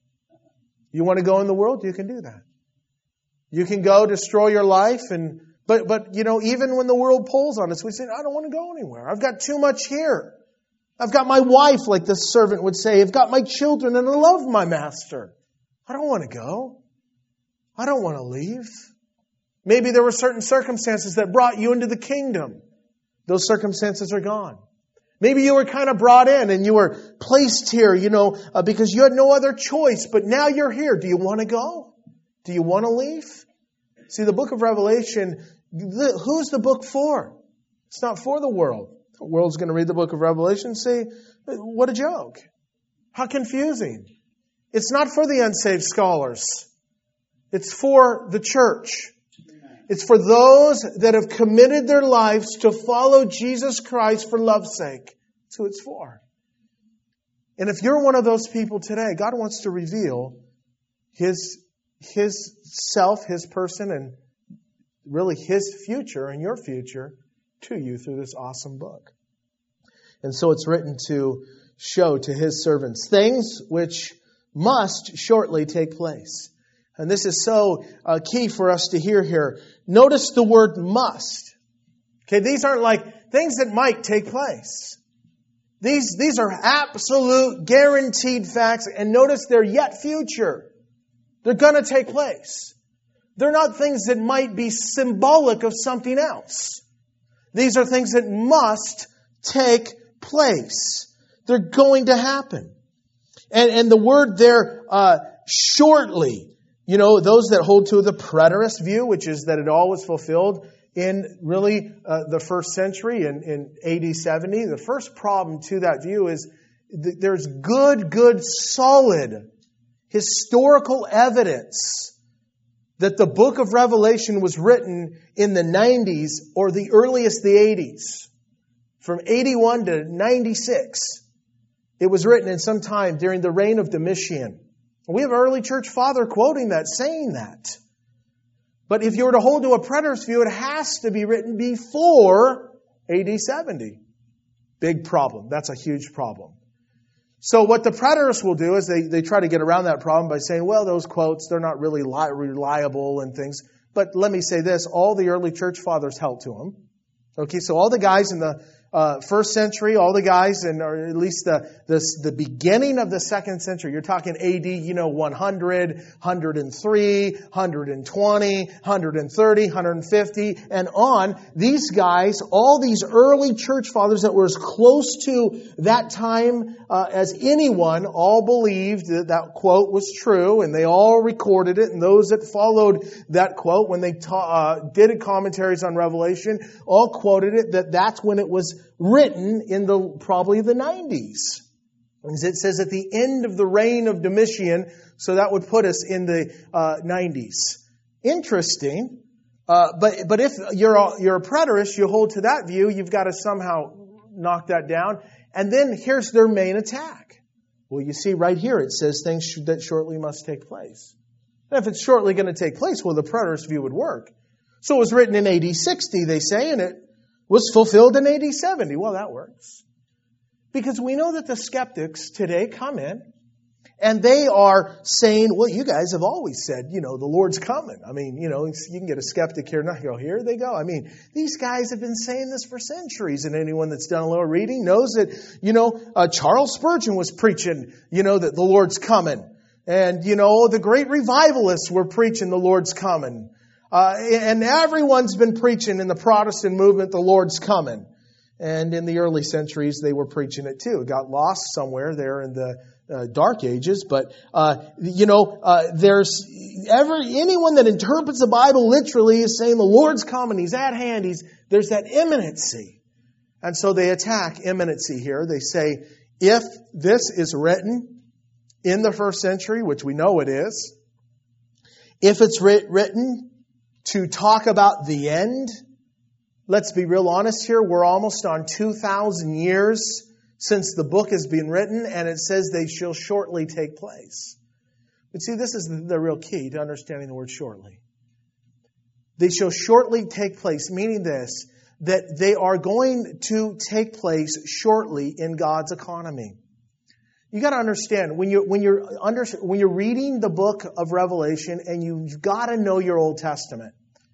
You want to go in the world? You can do that. You can go destroy your life and But, but you know, even when the world pulls on us, we say, I don't want to go anywhere. I've got too much here. I've got my wife, like the servant would say. I've got my children and I love my master. I don't want to go. I don't want to leave. Maybe there were certain circumstances that brought you into the kingdom. Those circumstances are gone. Maybe you were kind of brought in and you were placed here, you know, uh, because you had no other choice. But now you're here. Do you want to go? Do you want to leave? See, the book of Revelation, who's the book for? It's not for the world. The world's going to read the book of Revelation and say, what a joke. How confusing. It's not for the unsaved scholars. It's for the church. It's for those that have committed their lives to follow Jesus Christ for love's sake. That's who it's for. And if you're one of those people today, God wants to reveal His, His self, His person, and really His future and your future to you through this awesome book. And so it's written to show to His servants things which must shortly take place. And this is so uh, key for us to hear here. Notice the word must. Okay, these aren't like things that might take place. These, these are absolute guaranteed facts. And notice they're yet future. They're going to take place. They're not things that might be symbolic of something else. These are things that must take place. They're going to happen. And, and the word there, uh, shortly, you know, those that hold to the preterist view, which is that it all was fulfilled in really uh, the first century, in, in A D seventy. The first problem to that view is th- there's good, good, solid historical evidence that the book of Revelation was written in the nineties or the earliest the eighties. From eighty-one to ninety-six. It was written in some time during the reign of Domitian. We have an early church father quoting that, saying that. But if you were to hold to a preterist view, it has to be written before A D seventy. Big problem. That's a huge problem. So what the preterists will do is they, they try to get around that problem by saying, well, those quotes, they're not really li- reliable and things. But let me say this, all the early church fathers held to them. Okay, so all the guys in the uh, first century, all the guys, in, or at least the, the the beginning of the second century, you're talking A D, you know, one hundred, one hundred three, one hundred twenty, one hundred thirty, one hundred fifty, and on. These guys, all these early church fathers that were as close to that time uh, as anyone, all believed that that quote was true, and they all recorded it. And those that followed that quote, when they ta- uh, did commentaries on Revelation, all quoted it, that that's when it was written in the probably the nineties. As it says at the end of the reign of Domitian, so that would put us in the uh, nineties. Interesting. Uh, but but if you're a, you're a preterist, you hold to that view, you've got to somehow knock that down. And then here's their main attack. Well, you see right here it says things sh- that shortly must take place. And if it's shortly going to take place, well, the preterist view would work. So it was written in A D sixty, they say, and it was fulfilled in A D seventy. Well, that works. Because we know that the skeptics today come in and they are saying, well, you guys have always said, you know, the Lord's coming. I mean, you know, you can get a skeptic here and go, here they go. I mean, these guys have been saying this for centuries. And anyone that's done a little reading knows that, you know, uh, Charles Spurgeon was preaching, you know, that the Lord's coming. And, you know, the great revivalists were preaching the Lord's coming. Uh, and everyone's been preaching in the Protestant movement, the Lord's coming. And in the early centuries, they were preaching it too. It got lost somewhere there in the uh, Dark Ages. But, uh, you know, uh, there's ever, anyone that interprets the Bible literally is saying the Lord's coming, He's at hand, He's, there's that imminency. And so they attack imminency here. They say, if this is written in the first century, which we know it is, if it's writ- written to talk about the end, let's be real honest here, we're almost on two thousand years since the book has been written, and it says they shall shortly take place. But see, this is the, the real key to understanding the word shortly. They shall shortly take place, meaning this, that they are going to take place shortly in God's economy. You got to understand, when you're, when you're under, when you're reading the book of Revelation, and you've got to know your Old Testament.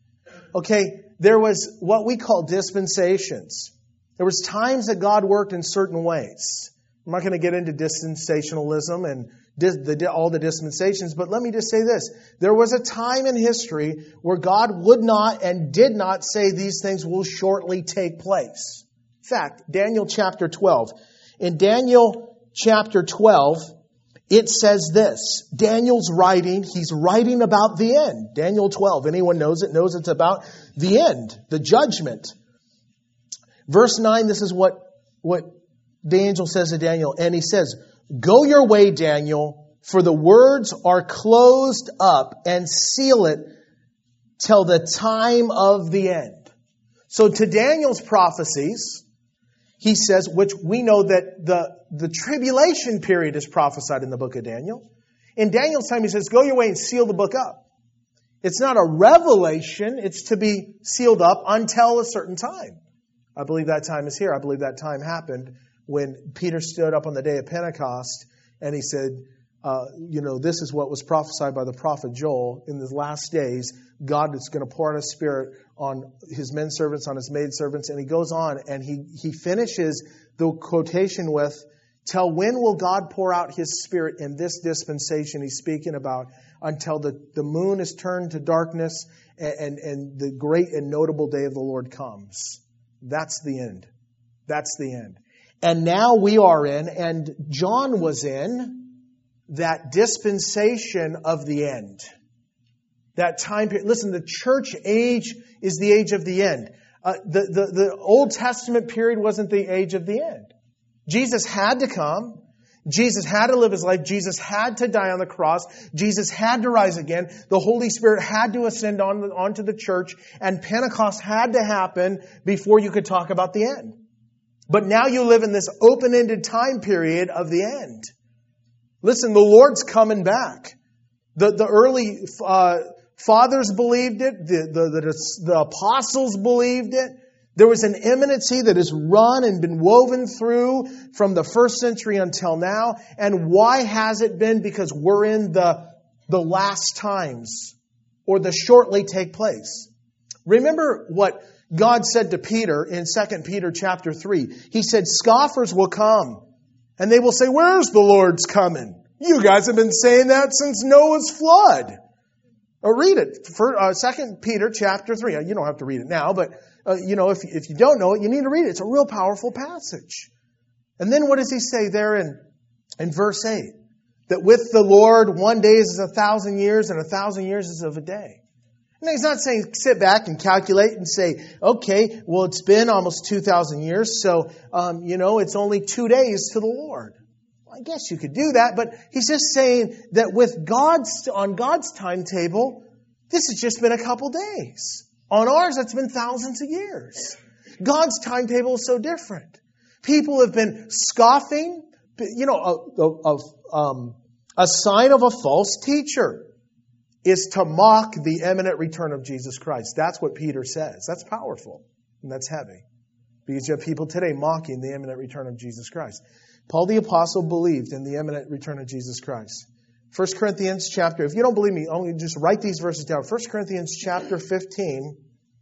Okay, there was what we call dispensations. There was times that God worked in certain ways. I'm not going to get into dispensationalism and dis, the, all the dispensations, but let me just say this. There was a time in history where God would not and did not say these things will shortly take place. In fact, Daniel chapter twelve. In Daniel chapter twelve, it says this. Daniel's writing, he's writing about the end. Daniel twelve, anyone knows it, knows it's about the end, the judgment. Verse nine, this is what, what the angel says to Daniel. And he says, "Go your way, Daniel, for the words are closed up, and seal it till the time of the end." So to Daniel's prophecies, he says, which we know that the, the tribulation period is prophesied in the book of Daniel. In Daniel's time, he says, go your way and seal the book up. It's not a revelation. It's to be sealed up until a certain time. I believe that time is here. I believe that time happened when Peter stood up on the day of Pentecost and he said, uh, you know, this is what was prophesied by the prophet Joel. In the last days, God is going to pour out His Spirit on His men servants, on His maid servants. And he goes on and he, he finishes the quotation with, "Till when will God pour out His Spirit in this dispensation?" He's speaking about until the, the moon is turned to darkness and, and, and the great and notable day of the Lord comes. That's the end. That's the end. And now we are in, and John was in, that dispensation of the end. That time period. Listen, the church age is the age of the end. Uh, the, the, the Old Testament period wasn't the age of the end. Jesus had to come. Jesus had to live His life. Jesus had to die on the cross. Jesus had to rise again. The Holy Spirit had to ascend on, onto the church. And Pentecost had to happen before you could talk about the end. But now you live in this open-ended time period of the end. Listen, the Lord's coming back. The, the early uh, fathers believed it. The, the, the, the apostles believed it. There was an imminency that has run and been woven through from the first century until now. And why has it been? Because we're in the, the last times, or the shortly take place. Remember what God said to Peter in Second Peter chapter three. He said, "Scoffers will come, and they will say, 'Where's the Lord's coming?' You guys have been saying that since Noah's flood." Or read it. For, uh, Second Peter chapter three. You don't have to read it now, but uh, you know, if, if you don't know it, you need to read it. It's a real powerful passage. And then what does he say there in, in verse eight? That with the Lord, one day is a thousand years, and a thousand years is of a day. And he's not saying sit back and calculate and say, okay, well, it's been almost two thousand years, so, um, you know, it's only two days to the Lord. I guess you could do that, but he's just saying that with God's, on God's timetable, this has just been a couple days. On ours, it's been thousands of years. God's timetable is so different. People have been scoffing. You know, a, a, a, um, a sign of a false teacher is to mock the imminent return of Jesus Christ. That's what Peter says. That's powerful, and that's heavy. Because you have people today mocking the imminent return of Jesus Christ. Paul the Apostle believed in the imminent return of Jesus Christ. First Corinthians chapter, if you don't believe me, only just write these verses down. First Corinthians chapter fifteen,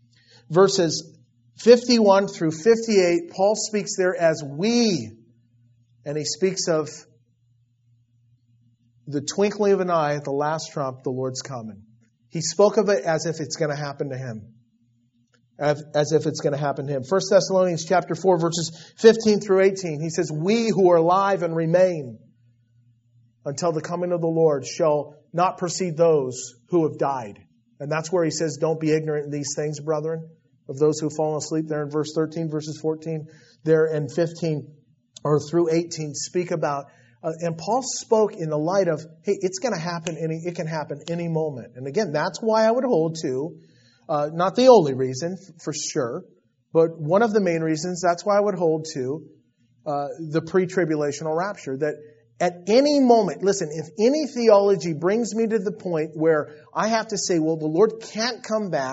verses fifty-one through fifty-eight, Paul speaks there as we, and he speaks of the twinkling of an eye at the last trump, the Lord's coming. He spoke of it as if it's going to happen to him. As if it's going to happen to him. First Thessalonians chapter four, verses fifteen through eighteen. He says, "We who are alive and remain until the coming of the Lord shall not precede those who have died." And that's where he says, don't be ignorant in these things, brethren, of those who have fallen asleep. There in verse thirteen, verses fourteen, there in fifteen, or through eighteen, speak about, uh, and Paul spoke in the light of, hey, it's going to happen, any, it can happen any moment. And again, that's why I would hold to, Uh, not the only reason, for sure, but one of the main reasons, that's why I would hold to uh, the pre-tribulational rapture. That at any moment, listen, if any theology brings me to the point where I have to say, well, the Lord can't come back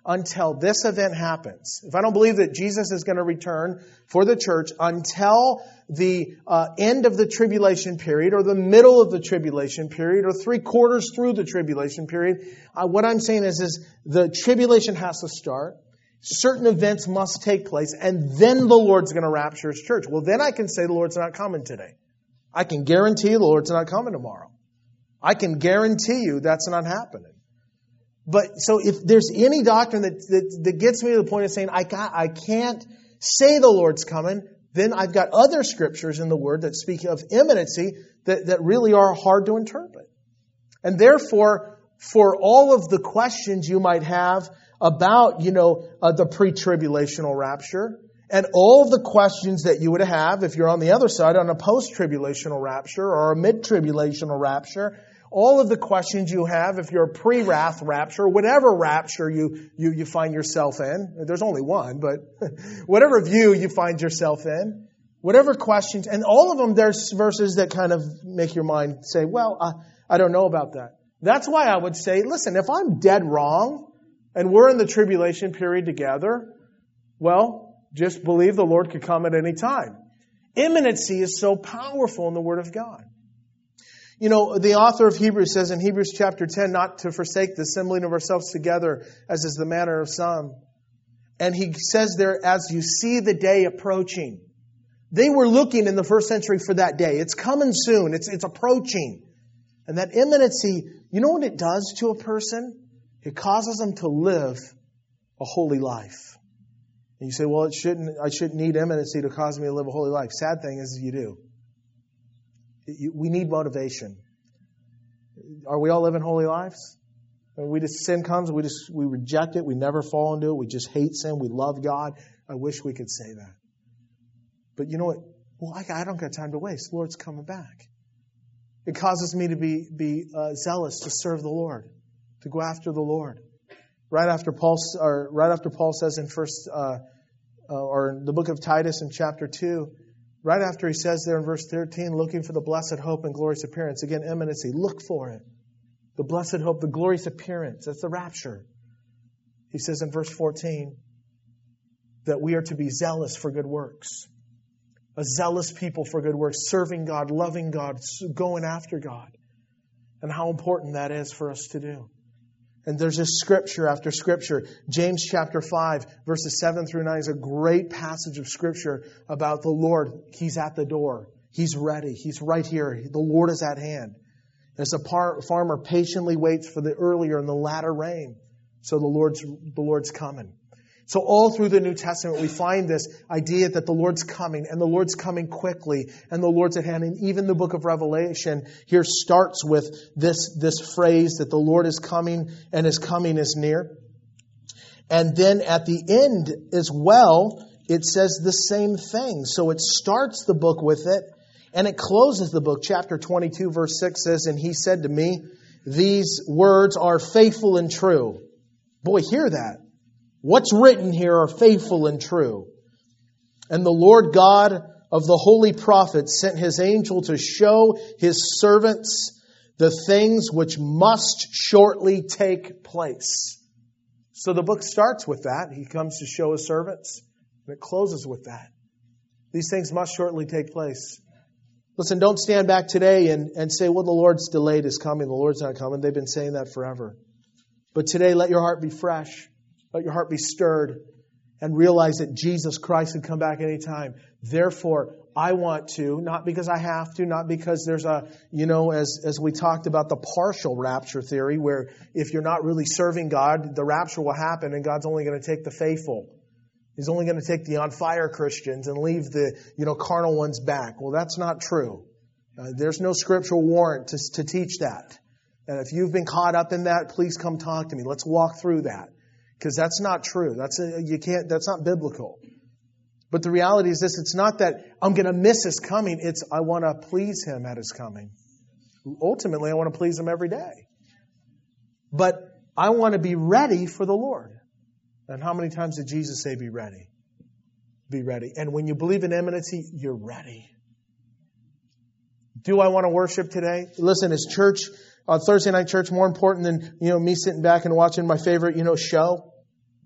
until this event happens, if I don't believe that Jesus is going to return for the church until the uh, end of the tribulation period or the middle of the tribulation period or three quarters through the tribulation period, uh, what I'm saying is, is the tribulation has to start. Certain events must take place, and then the Lord's going to rapture His church. Well, then I can say the Lord's not coming today. I can guarantee the Lord's not coming tomorrow. I can guarantee you that's not happening. But so if there's any doctrine that, that, that gets me to the point of saying I can't, I can't say the Lord's coming, then I've got other scriptures in the Word that speak of imminency that, that really are hard to interpret. And therefore, for all of the questions you might have about, you know, uh, the pre-tribulational rapture, and all of the questions that you would have if you're on the other side on a post-tribulational rapture or a mid-tribulational rapture, all of the questions you have if you're a pre-wrath rapture, whatever rapture you, you, you find yourself in, there's only one, but whatever view you find yourself in, whatever questions, and all of them, there's verses that kind of make your mind say, well, uh, I don't know about that. That's why I would say, listen, if I'm dead wrong and we're in the tribulation period together, well, just believe the Lord could come at any time. Imminency is so powerful in the Word of God. You know, the author of Hebrews says in Hebrews chapter ten, not to forsake the assembling of ourselves together, as is the manner of some. And he says there, as you see the day approaching. They were looking in the first century for that day. It's coming soon. It's, it's approaching. And that imminency, you know what it does to a person? It causes them to live a holy life. And you say, well, it shouldn't, I shouldn't need imminency to cause me to live a holy life. Sad thing is you do. We need motivation. Are we all living holy lives? And we just, sin comes, we just, we reject it. We never fall into it. We just hate sin. We love God. I wish we could say that. But you know what? Well, I, I don't got time to waste. The Lord's coming back. It causes me to be, be uh, zealous to serve the Lord, to go after the Lord. Right after Paul, or right after Paul says in first, uh, uh, or in the book of Titus in chapter two, right after he says there in verse thirteen, looking for the blessed hope and glorious appearance. Again, imminency. Look for it. The blessed hope, the glorious appearance. That's the rapture. He says in verse fourteen that we are to be zealous for good works. A zealous people for good works. Serving God, loving God, going after God. And how important that is for us to do. And there's just scripture after scripture. James chapter five, verses seven through nine is a great passage of scripture about the Lord. He's at the door. He's ready. He's right here. The Lord is at hand. As a par- farmer patiently waits for the earlier and the latter rain. So the Lord's, the Lord's coming. So all through the New Testament, we find this idea that the Lord's coming, and the Lord's coming quickly, and the Lord's at hand. And even the book of Revelation here starts with this, this phrase that the Lord is coming, and His coming is near. And then at the end as well, it says the same thing. So it starts the book with it, and it closes the book. Chapter twenty-two, verse six says, and He said to me, these words are faithful and true. Boy, hear that. What's written here are faithful and true. And the Lord God of the holy prophets sent His angel to show His servants the things which must shortly take place. So the book starts with that. He comes to show His servants. And it closes with that. These things must shortly take place. Listen, don't stand back today and, and say, well, the Lord's delayed His coming. The Lord's not coming. They've been saying that forever. But today, let your heart be fresh. Let your heart be stirred and realize that Jesus Christ would come back anytime. Therefore, I want to, not because I have to, not because there's a, you know, as, as we talked about the partial rapture theory, where if you're not really serving God, the rapture will happen and God's only going to take the faithful. He's only going to take the on fire Christians and leave the, you know, carnal ones back. Well, that's not true. Uh, there's no scriptural warrant to, to teach that. And if you've been caught up in that, please come talk to me. Let's walk through that. Because that's not true. That's a, you can't. That's not biblical. But the reality is this: it's not that I'm going to miss His coming. It's I want to please Him at His coming. Ultimately, I want to please Him every day. But I want to be ready for the Lord. And how many times did Jesus say, "Be ready, be ready"? And when you believe in imminency, you're ready. Do I want to worship today? Listen, is church, uh, Thursday night church, more important than, you know, me sitting back and watching my favorite, you know, show?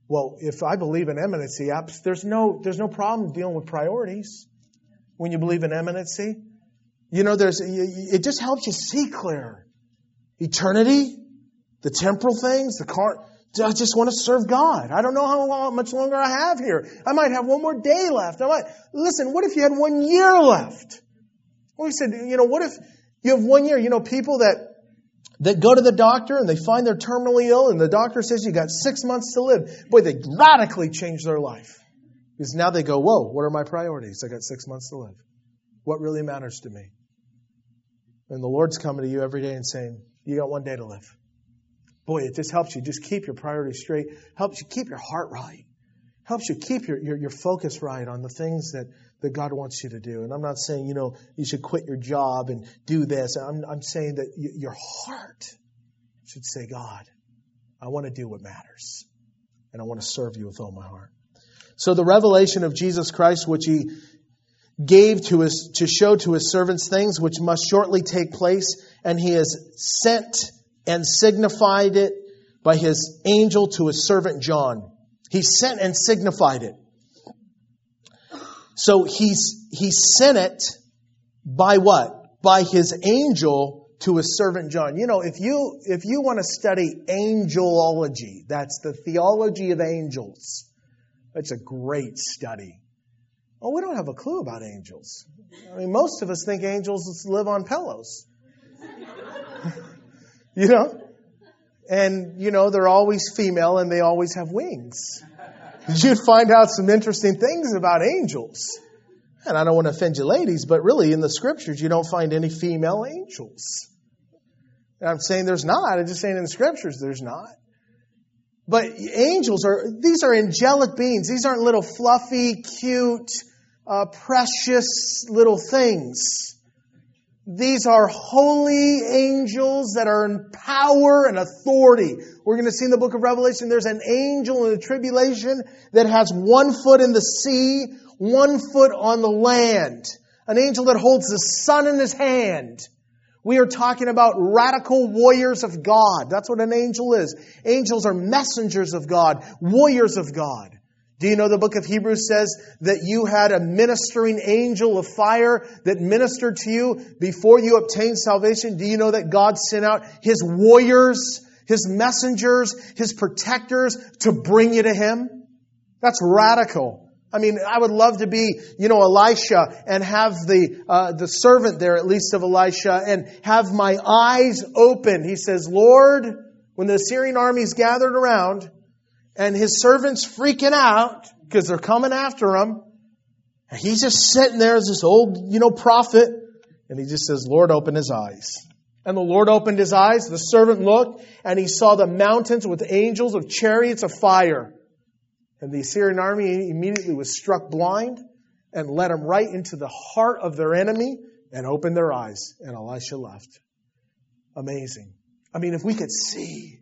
Well, if I believe in imminency, there's no, there's no problem dealing with priorities when you believe in imminency. You know, there's, it just helps you see clearer. Eternity, the temporal things, the car. I just want to serve God. I don't know how long, much longer I have here. I might have one more day left. I might, listen, what if you had one year left? Well, he said, you know, what if you have one year? You know, people that, that go to the doctor and they find they're terminally ill and the doctor says you got six months to live. Boy, they radically change their life. Because now they go, whoa, what are my priorities? I got six months to live. What really matters to me? And the Lord's coming to you every day and saying, you got one day to live. Boy, it just helps you just keep your priorities straight. Helps you keep your heart right. Helps you keep your, your, your focus right on the things that, that God wants you to do. And I'm not saying, you know, you should quit your job and do this. I'm, I'm saying that y- your heart should say, God, I want to do what matters. And I want to serve you with all my heart. So the revelation of Jesus Christ, which He gave to his, to show to His servants things which must shortly take place, and He has sent and signified it by His angel to His servant John. He sent and signified it. So He's He sent it by what? By His angel to His servant John. You know, if you if you want to study angelology, that's the theology of angels. It's a great study. Oh, we don't have a clue about angels. I mean, most of us think angels live on pillows. You know? And, you know, they're always female and they always have wings. You'd find out some interesting things about angels. And I don't want to offend you ladies, but really in the Scriptures you don't find any female angels. And I'm saying there's not. I'm just saying in the Scriptures there's not. But angels are, these are angelic beings. These aren't little fluffy, cute, uh, precious little things. These are holy angels that are in power and authority. We're going to see in the book of Revelation, there's an angel in the tribulation that has one foot in the sea, one foot on the land. An angel that holds the sun in his hand. We are talking about radical warriors of God. That's what an angel is. Angels are messengers of God, warriors of God. Do you know the book of Hebrews says that you had a ministering angel of fire that ministered to you before you obtained salvation? Do you know that God sent out His warriors, His messengers, His protectors to bring you to Him? That's radical. I mean, I would love to be, you know, Elisha and have the uh, the servant there, at least of Elisha, and have my eyes open. He says, Lord, when the Assyrian army's gathered around and his servant's freaking out because they're coming after him, and he's just sitting there as this old, you know, prophet, and he just says, Lord, open his eyes. And the Lord opened his eyes. The servant looked, and he saw the mountains with angels of chariots of fire. And the Assyrian army immediately was struck blind and led them right into the heart of their enemy and opened their eyes. And Elisha left. Amazing. I mean, if we could see.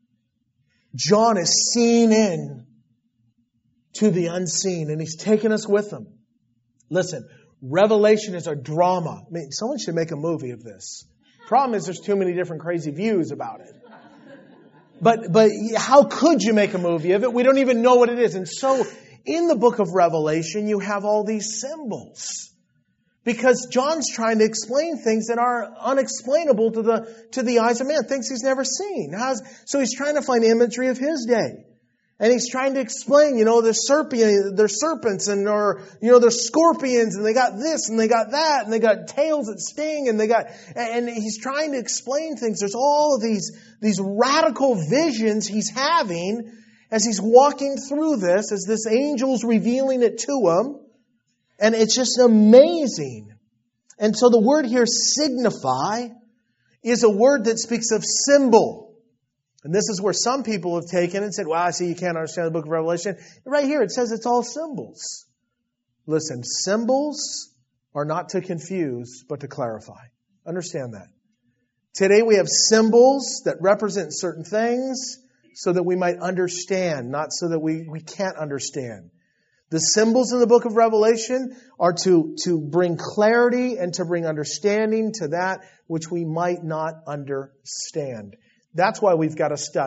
John is seen in to the unseen, and he's taken us with him. Listen, Revelation is a drama. I mean, someone should make a movie of this. Problem is there's too many different crazy views about it. But but how could you make a movie of it? We don't even know what it is. And so in the book of Revelation, you have all these symbols. Because John's trying to explain things that are unexplainable to the to the eyes of man, things he's never seen. How's, so he's trying to find imagery of his day. And he's trying to explain, you know, there's serpent, there's serpents and or, you know, there's scorpions and they got this and they got that and they got tails that sting and they got, and he's trying to explain things. There's all of these, these radical visions he's having as he's walking through this, as this angel's revealing it to him. And it's just amazing. And so the word here, signify, is a word that speaks of symbol. And this is where some people have taken and said, well, I see you can't understand the book of Revelation. Right here it says it's all symbols. Listen, symbols are not to confuse, but to clarify. Understand that. Today we have symbols that represent certain things so that we might understand, not so that we, we can't understand. The symbols in the book of Revelation are to, to bring clarity and to bring understanding to that which we might not understand. That's why we've got to study.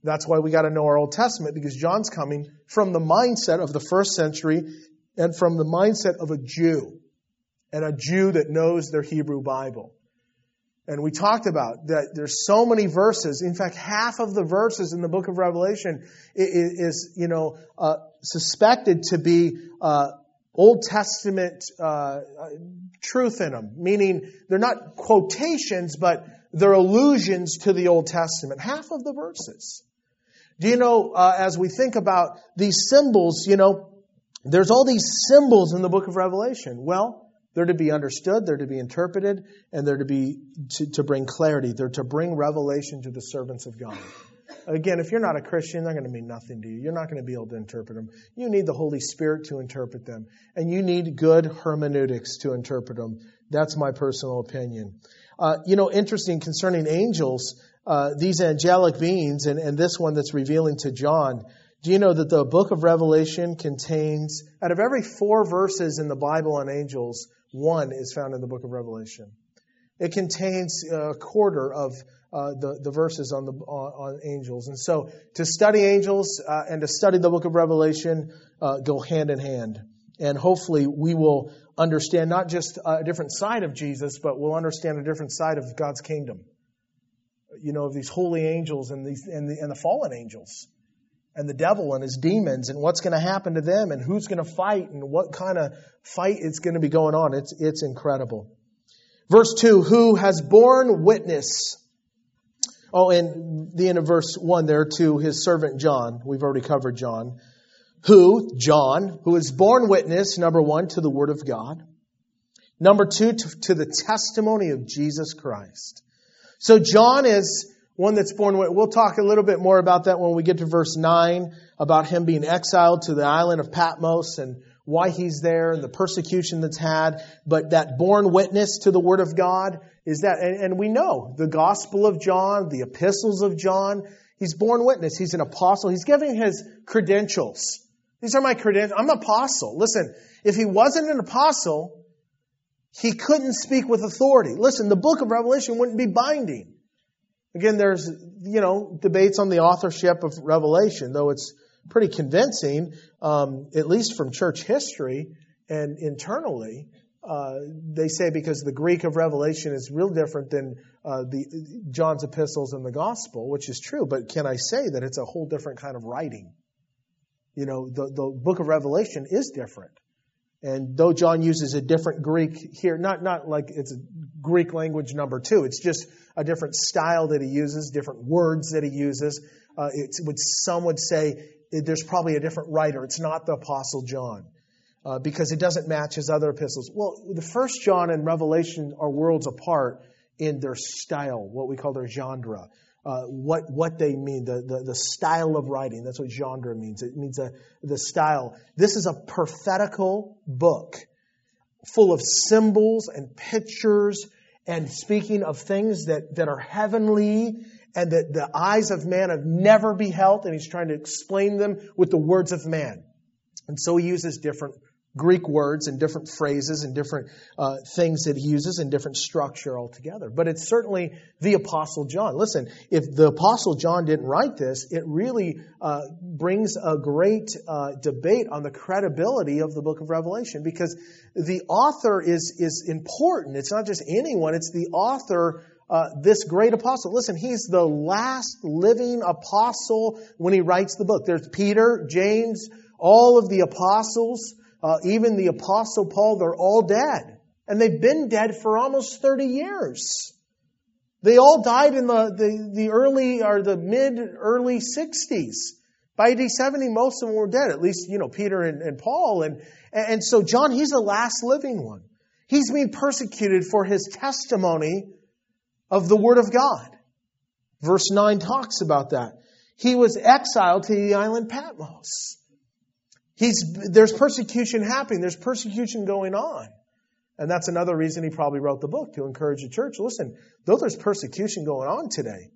That's why we got to know our Old Testament, because John's coming from the mindset of the first century and from the mindset of a Jew, and a Jew that knows their Hebrew Bible. And we talked about that there's so many verses. In fact, half of the verses in the book of Revelation is, is you know, uh, suspected to be uh, Old Testament uh, truth in them, meaning they're not quotations, but they're allusions to the Old Testament. Half of the verses. Do you know, uh, as we think about these symbols, you know, there's all these symbols in the book of Revelation. Well, they're to be understood, they're to be interpreted, and they're to be to, to bring clarity. They're to bring revelation to the servants of God. Again, if you're not a Christian, they're going to mean nothing to you. You're not going to be able to interpret them. You need the Holy Spirit to interpret them. And you need good hermeneutics to interpret them. That's my personal opinion. Uh, you know, interesting concerning angels, uh, these angelic beings, and, and this one that's revealing to John. Do you know that the book of Revelation contains, out of every four verses in the Bible on angels, one is found in the book of Revelation. It contains a quarter of uh, the, the verses on the on, on angels. And so to study angels uh, and to study the book of Revelation uh, go hand in hand. And hopefully we will understand not just a different side of Jesus, but we'll understand a different side of God's kingdom. You know, of these holy angels and, these, and, the, and the fallen angels. And the devil and his demons, and what's going to happen to them, and who's going to fight, and what kind of fight is going to be going on. It's, it's incredible. Verse two, who has borne witness. Oh, and the end of verse one there, to his servant John. We've already covered John. Who, John, who has borne witness, number one, to the Word of God. Number two, to, to the testimony of Jesus Christ. So John is one that's born with, we'll talk a little bit more about that when we get to verse nine, about him being exiled to the island of Patmos and why he's there and the persecution that's had. But that born witness to the Word of God is that, and, and we know the Gospel of John, the epistles of John, he's born witness. He's an apostle. He's giving his credentials. These are my credentials. I'm an apostle. Listen, if he wasn't an apostle, he couldn't speak with authority. Listen, the book of Revelation wouldn't be binding. Again, there's, you know, debates on the authorship of Revelation, though it's pretty convincing, um, at least from church history and internally. Uh, they say because the Greek of Revelation is real different than uh, the John's epistles and the gospel, which is true. But can I say that it's a whole different kind of writing? You know, the, the book of Revelation is different. And though John uses a different Greek here, not, not like it's a Greek language number two, it's just a different style that he uses, different words that he uses. Uh, it's what some would say there's probably a different writer. It's not the Apostle John uh, because it doesn't match his other epistles. Well, the First John and Revelation are worlds apart in their style, what we call their genre. Uh, what what they mean, the, the, the style of writing. That's what genre means. It means a, the style. This is a prophetical book full of symbols and pictures and speaking of things that, that are heavenly and that the eyes of man have never beheld, and he's trying to explain them with the words of man. And so he uses different Greek words and different phrases and different uh, things that he uses in different structure altogether. But it's certainly the Apostle John. Listen, if the Apostle John didn't write this, it really uh, brings a great uh, debate on the credibility of the book of Revelation, because the author is, is important. It's not just anyone. It's the author, uh, this great apostle. Listen, he's the last living apostle when he writes the book. There's Peter, James, all of the apostles. Uh, even the Apostle Paul, they're all dead. And they've been dead for almost thirty years. They all died in the, the, the early or the mid-early sixties. By A D seventy, most of them were dead. At least, you know, Peter and, and Paul. And, and so John, he's the last living one. He's being persecuted for his testimony of the Word of God. Verse nine talks about that. He was exiled to the island Patmos. He's, there's persecution happening. There's persecution going on. And that's another reason he probably wrote the book, to encourage the church. Listen, though there's persecution going on today,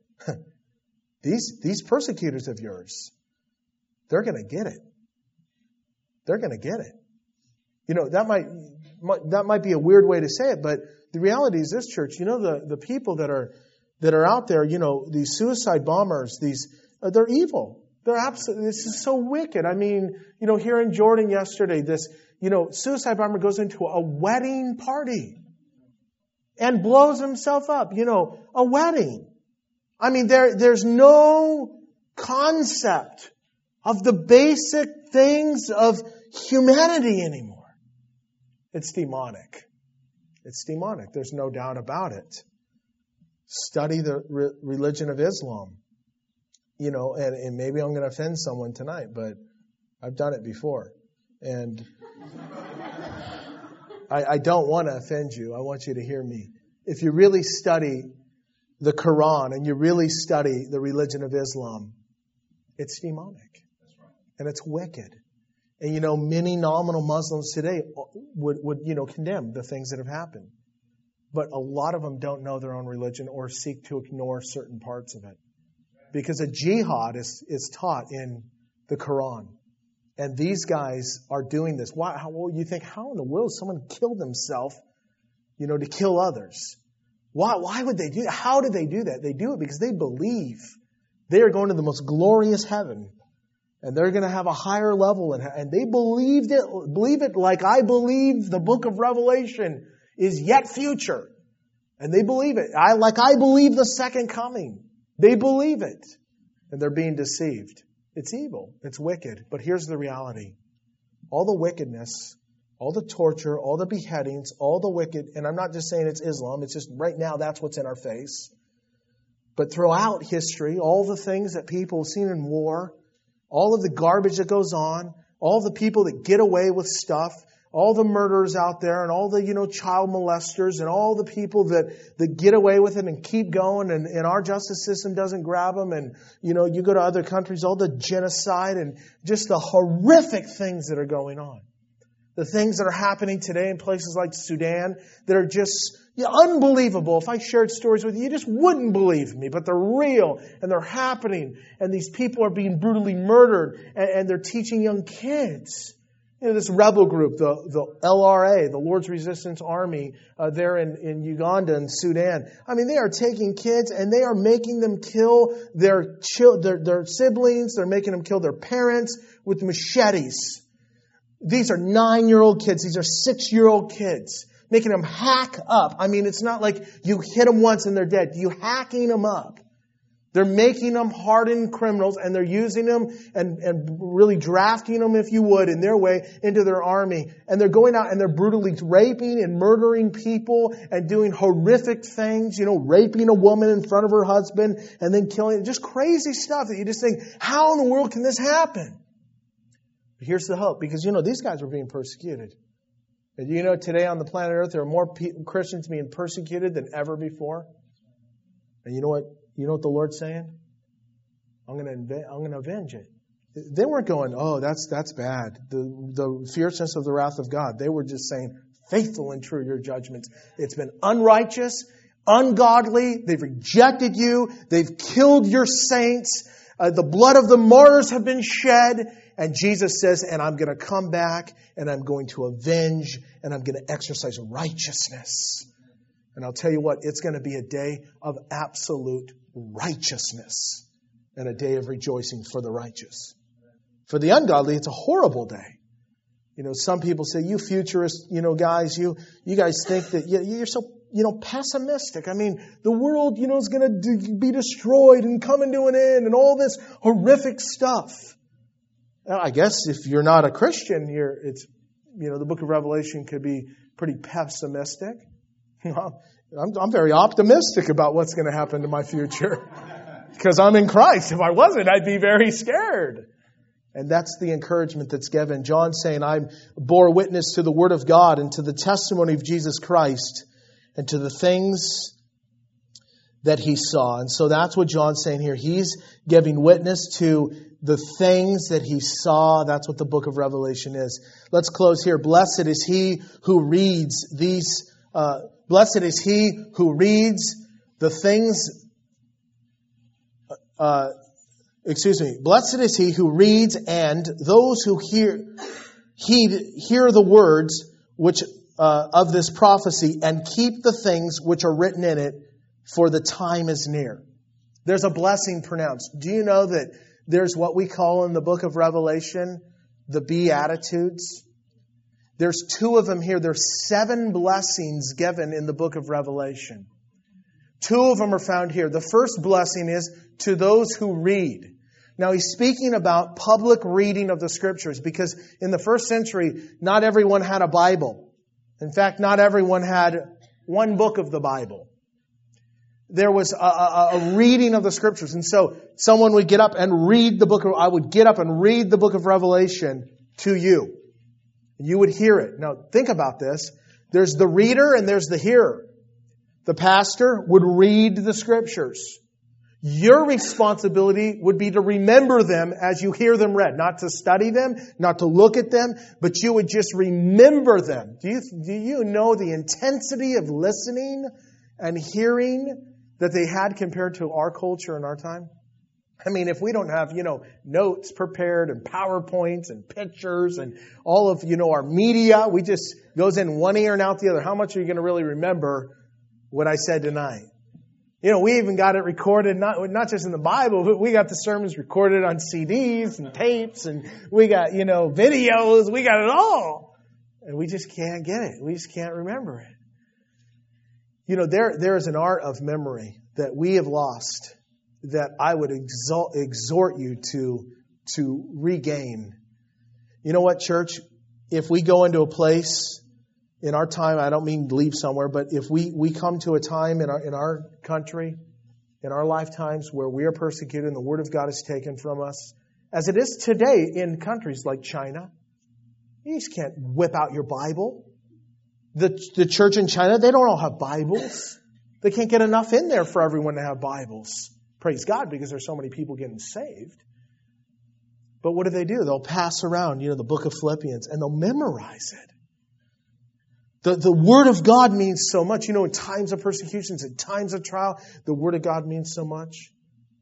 these, these persecutors of yours, they're going to get it. They're going to get it. You know, that might, might, that might be a weird way to say it, but the reality is this, church, you know, the, the people that are, that are out there, you know, these suicide bombers, these, Uh, they're evil. They're absolutely, this is so wicked. I mean, you know, here in Jordan yesterday, this, you know, suicide bomber goes into a wedding party and blows himself up. You know, a wedding. I mean, there, there's no concept of the basic things of humanity anymore. It's demonic. It's demonic. There's no doubt about it. Study the re- religion of Islam. You know, and, and maybe I'm going to offend someone tonight, but I've done it before. And I, I don't want to offend you. I want you to hear me. If you really study the Quran and you really study the religion of Islam, it's demonic. And it's wicked. And you know, many nominal Muslims today would, would, you know, condemn the things that have happened. But a lot of them don't know their own religion or seek to ignore certain parts of it. Because a jihad is, is taught in the Quran. And these guys are doing this. Why? How, well, you think, how in the world someone killed himself, you know, to kill others? Why, why would they do that? How do they do that? They do it because they believe they are going to the most glorious heaven. And they're going to have a higher level. And, and they believed it, believe it like I believe the book of Revelation is yet future. And they believe it. I like I believe the second coming. They believe it. And they're being deceived. It's evil. It's wicked. But here's the reality. All the wickedness, all the torture, all the beheadings, all the wicked, and I'm not just saying it's Islam, it's just right now that's what's in our face. But throughout history, all the things that people have seen in war, all of the garbage that goes on, all the people that get away with stuff, all the murderers out there and all the, you know, child molesters and all the people that, that get away with it and keep going and, and our justice system doesn't grab them. And, you know, you go to other countries, all the genocide and just the horrific things that are going on. The things that are happening today in places like Sudan that are just yeah, unbelievable. If I shared stories with you, you just wouldn't believe me. But they're real and they're happening. And these people are being brutally murdered and, and they're teaching young kids. You know, this rebel group, the, the L R A, the Lord's Resistance Army, uh, there in, in Uganda and Sudan. I mean, they are taking kids and they are making them kill their, chil- their, their siblings. They're making them kill their parents with machetes. These are nine-year-old kids. These are six-year-old kids. Making them hack up. I mean, it's not like you hit them once and they're dead. You're hacking them up. They're making them hardened criminals and they're using them and, and really drafting them, if you would, in their way into their army. And they're going out and they're brutally raping and murdering people and doing horrific things, you know, raping a woman in front of her husband and then killing, just crazy stuff that you just think, how in the world can this happen? But here's the hope, because, you know, these guys were being persecuted. And you know, today on the planet Earth, there are more Christians being persecuted than ever before. And you know what? You know what the Lord's saying? I'm going to inve- I'm going to avenge it. They weren't going, oh, that's that's bad. The the fierceness of the wrath of God. They were just saying, faithful and true are your judgments. It's been unrighteous, ungodly. They've rejected you. They've killed your saints. Uh, the blood of the martyrs have been shed. And Jesus says, and I'm going to come back and I'm going to avenge and I'm going to exercise righteousness. And I'll tell you what, it's going to be a day of absolute righteousness and a day of rejoicing for the righteous. For the ungodly, it's a horrible day. You know, some people say, you futurist, you know, guys, you you guys think that you're so, you know, pessimistic. I mean, the world, you know, is going to be destroyed and coming to an end and all this horrific stuff. I guess if you're not a Christian, you're, it's, you know, the book of Revelation could be pretty pessimistic. I'm, I'm very optimistic about what's going to happen to my future because I'm in Christ. If I wasn't, I'd be very scared. And that's the encouragement that's given. John's saying, I bore witness to the Word of God and to the testimony of Jesus Christ and to the things that he saw. And so that's what John's saying here. He's giving witness to the things that he saw. That's what the book of Revelation is. Let's close here. Blessed is he who reads these uh Blessed is he who reads the things, uh, excuse me, blessed is he who reads and those who hear, heed, hear the words which uh, of this prophecy and keep the things which are written in it, for the time is near. There's a blessing pronounced. Do you know that there's what we call in the book of Revelation the Beatitudes? There's two of them here. There's seven blessings given in the book of Revelation. Two of them are found here. The first blessing is to those who read. Now, he's speaking about public reading of the Scriptures because in the first century, not everyone had a Bible. In fact, not everyone had one book of the Bible. There was a, a, a reading of the Scriptures. And so someone would get up and read the book of, I would get up and read the book of Revelation to you. You would hear it. Now, think about this. There's the reader and there's the hearer. The pastor would read the Scriptures. Your responsibility would be to remember them as you hear them read. Not to study them, not to look at them, but you would just remember them. Do you, do you know the intensity of listening and hearing that they had compared to our culture and our time? I mean, if we don't have, you know, notes prepared and PowerPoints and pictures and all of, you know, our media, we just goes in one ear and out the other. How much are you going to really remember what I said tonight? You know, we even got it recorded, not not just in the Bible, but we got the sermons recorded on C Ds and tapes, and we got, you know, videos. We got it all. And we just can't get it. We just can't remember it. You know, there there is an art of memory that we have lost that I would exalt, exhort you to, to regain. You know what, church? If we go into a place in our time, I don't mean leave somewhere, but if we, we come to a time in our, in our country, in our lifetimes where we are persecuted and the Word of God is taken from us, as it is today in countries like China, you just can't whip out your Bible. The, the church in China, they don't all have Bibles. They can't get enough in there for everyone to have Bibles. Praise God, because there's so many people getting saved. But what do they do? They'll pass around, you know, the book of Philippians, and they'll memorize it. The, the Word of God means so much. You know, in times of persecutions, in times of trial, the Word of God means so much.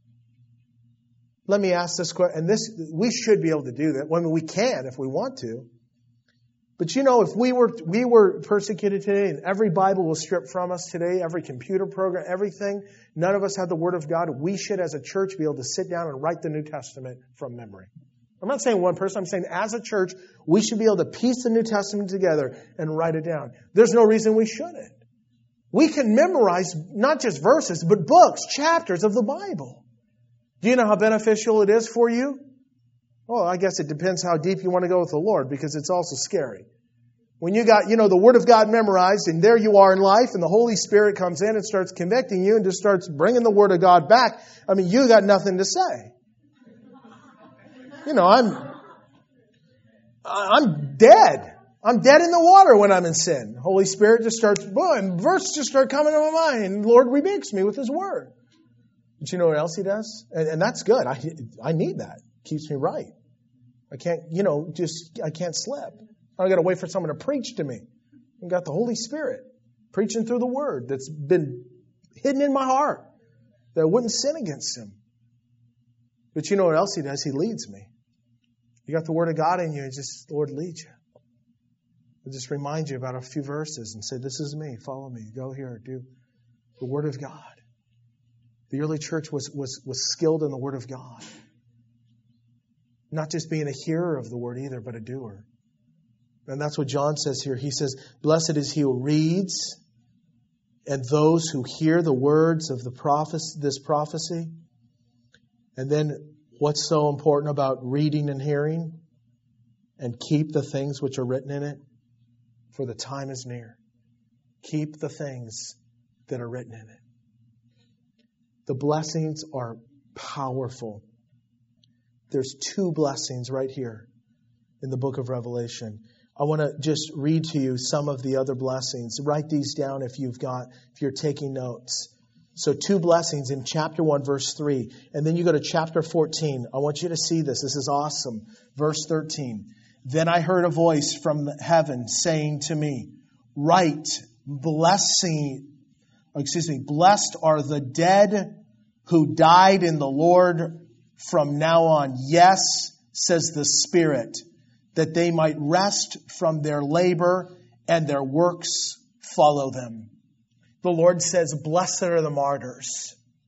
Let me ask this question, and this, we should be able to do that. I mean, we can if we want to. But you know, if we were we were persecuted today and every Bible was stripped from us today, every computer program, everything, none of us had the Word of God, we should as a church be able to sit down and write the New Testament from memory. I'm not saying one person, I'm saying as a church, we should be able to piece the New Testament together and write it down. There's no reason we shouldn't. We can memorize not just verses, but books, chapters of the Bible. Do you know how beneficial it is for you? Well, I guess it depends how deep you want to go with the Lord, because it's also scary. When you got, you know, the Word of God memorized, and there you are in life, and the Holy Spirit comes in and starts convicting you and just starts bringing the Word of God back, I mean, you got nothing to say. You know, I'm, I'm dead. I'm dead in the water when I'm in sin. The Holy Spirit just starts, boom, and verses just start coming to my mind, and the Lord rebukes me with His Word. But you know what else He does? And, and that's good. I, I need that. It keeps me right. I can't, you know, just, I can't slip. I don't got to wait for someone to preach to me. I've got the Holy Spirit preaching through the Word that's been hidden in my heart, that I wouldn't sin against Him. But you know what else He does? He leads me. You got the Word of God in you, and just, Lord, lead you. He'll just remind you about a few verses and say, this is me, follow me, go here, do the Word of God. The early church was, was, was skilled in the Word of God. Not just being a hearer of the Word either, but a doer. And that's what John says here. He says, blessed is he who reads and those who hear the words of the prophecy, this prophecy. And then what's so important about reading and hearing? And keep the things which are written in it, for the time is near. Keep the things that are written in it. The blessings are powerful. There's two blessings right here in the book of Revelation. I want to just read to you some of the other blessings. Write these down if you've got, if you're taking notes. So two blessings in chapter one, verse three. And then you go to chapter fourteen. I want you to see this. This is awesome. Verse thirteen. Then I heard a voice from heaven saying to me, write, blessing, excuse me, blessed are the dead who died in the Lord from now on. Yes, says the Spirit, that they might rest from their labor and their works follow them. The Lord says, blessed are the martyrs.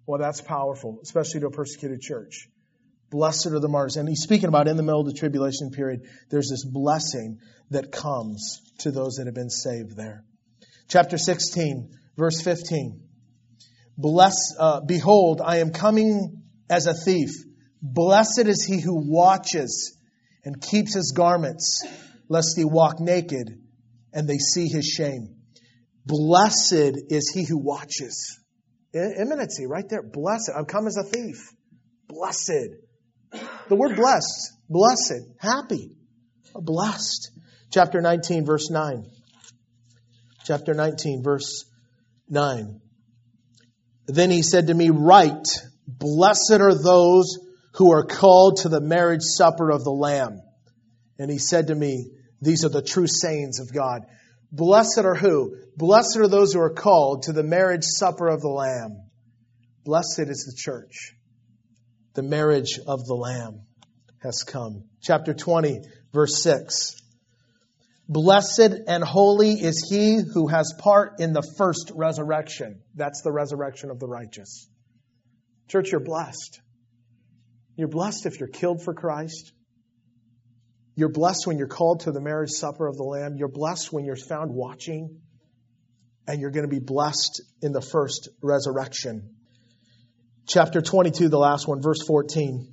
Well, that's powerful, especially to a persecuted church. Blessed are the martyrs. And he's speaking about in the middle of the tribulation period, there's this blessing that comes to those that have been saved there. Chapter sixteen, verse fifteen. Bless, uh, behold, I am coming as a thief. Blessed is he who watches and keeps his garments, lest he walk naked and they see his shame. Blessed is he who watches. Imminency right there. Blessed. I've come as a thief. Blessed. The word blessed. Blessed. Happy. Blessed. Chapter nineteen, verse nine. Chapter nineteen, verse nine. Then he said to me, write, blessed are those who are called to the marriage supper of the Lamb. And he said to me, these are the true sayings of God. Blessed are who? Blessed are those who are called to the marriage supper of the Lamb. Blessed is the church. The marriage of the Lamb has come. Chapter twenty, verse six. Blessed and holy is he who has part in the first resurrection. That's the resurrection of the righteous. Church, you're blessed. You're blessed if you're killed for Christ. You're blessed when you're called to the marriage supper of the Lamb. You're blessed when you're found watching. And you're going to be blessed in the first resurrection. Chapter twenty-two, the last one, verse fourteen.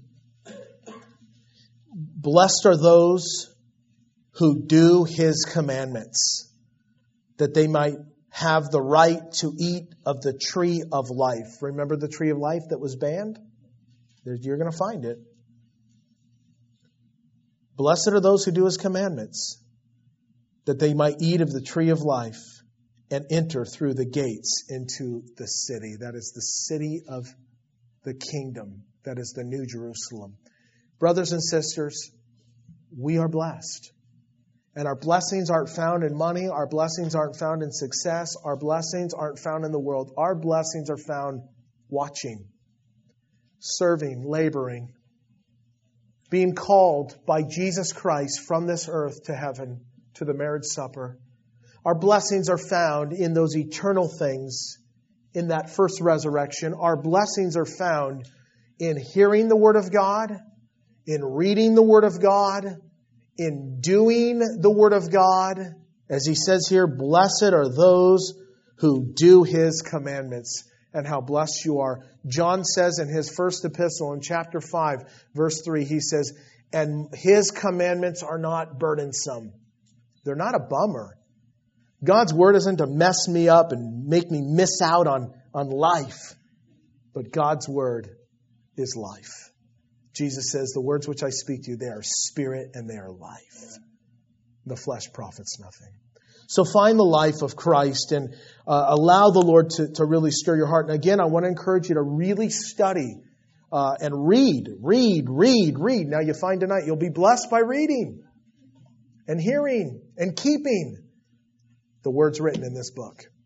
Blessed are those who do His commandments, that they might have the right to eat of the tree of life. Remember the tree of life that was banned? You're going to find it. Blessed are those who do His commandments, that they might eat of the tree of life and enter through the gates into the city. That is the city of the kingdom. That is the New Jerusalem. Brothers and sisters, we are blessed. And our blessings aren't found in money. Our blessings aren't found in success. Our blessings aren't found in the world. Our blessings are found watching, serving, laboring, being called by Jesus Christ from this earth to heaven, to the marriage supper. Our blessings are found in those eternal things, in that first resurrection. Our blessings are found in hearing the Word of God, in reading the Word of God, in doing the Word of God. As he says here, blessed are those who do His commandments. And how blessed you are. John says in his first epistle in chapter five, verse three, he says, and His commandments are not burdensome. They're not a bummer. God's Word isn't to mess me up and make me miss out on, on life. But God's Word is life. Jesus says, the words which I speak to you, they are spirit and they are life. The flesh profits nothing. So find the life of Christ and uh, allow the Lord to, to really stir your heart. And again, I want to encourage you to really study uh, and read, read, read, read. Now you find tonight you'll be blessed by reading and hearing and keeping the words written in this book.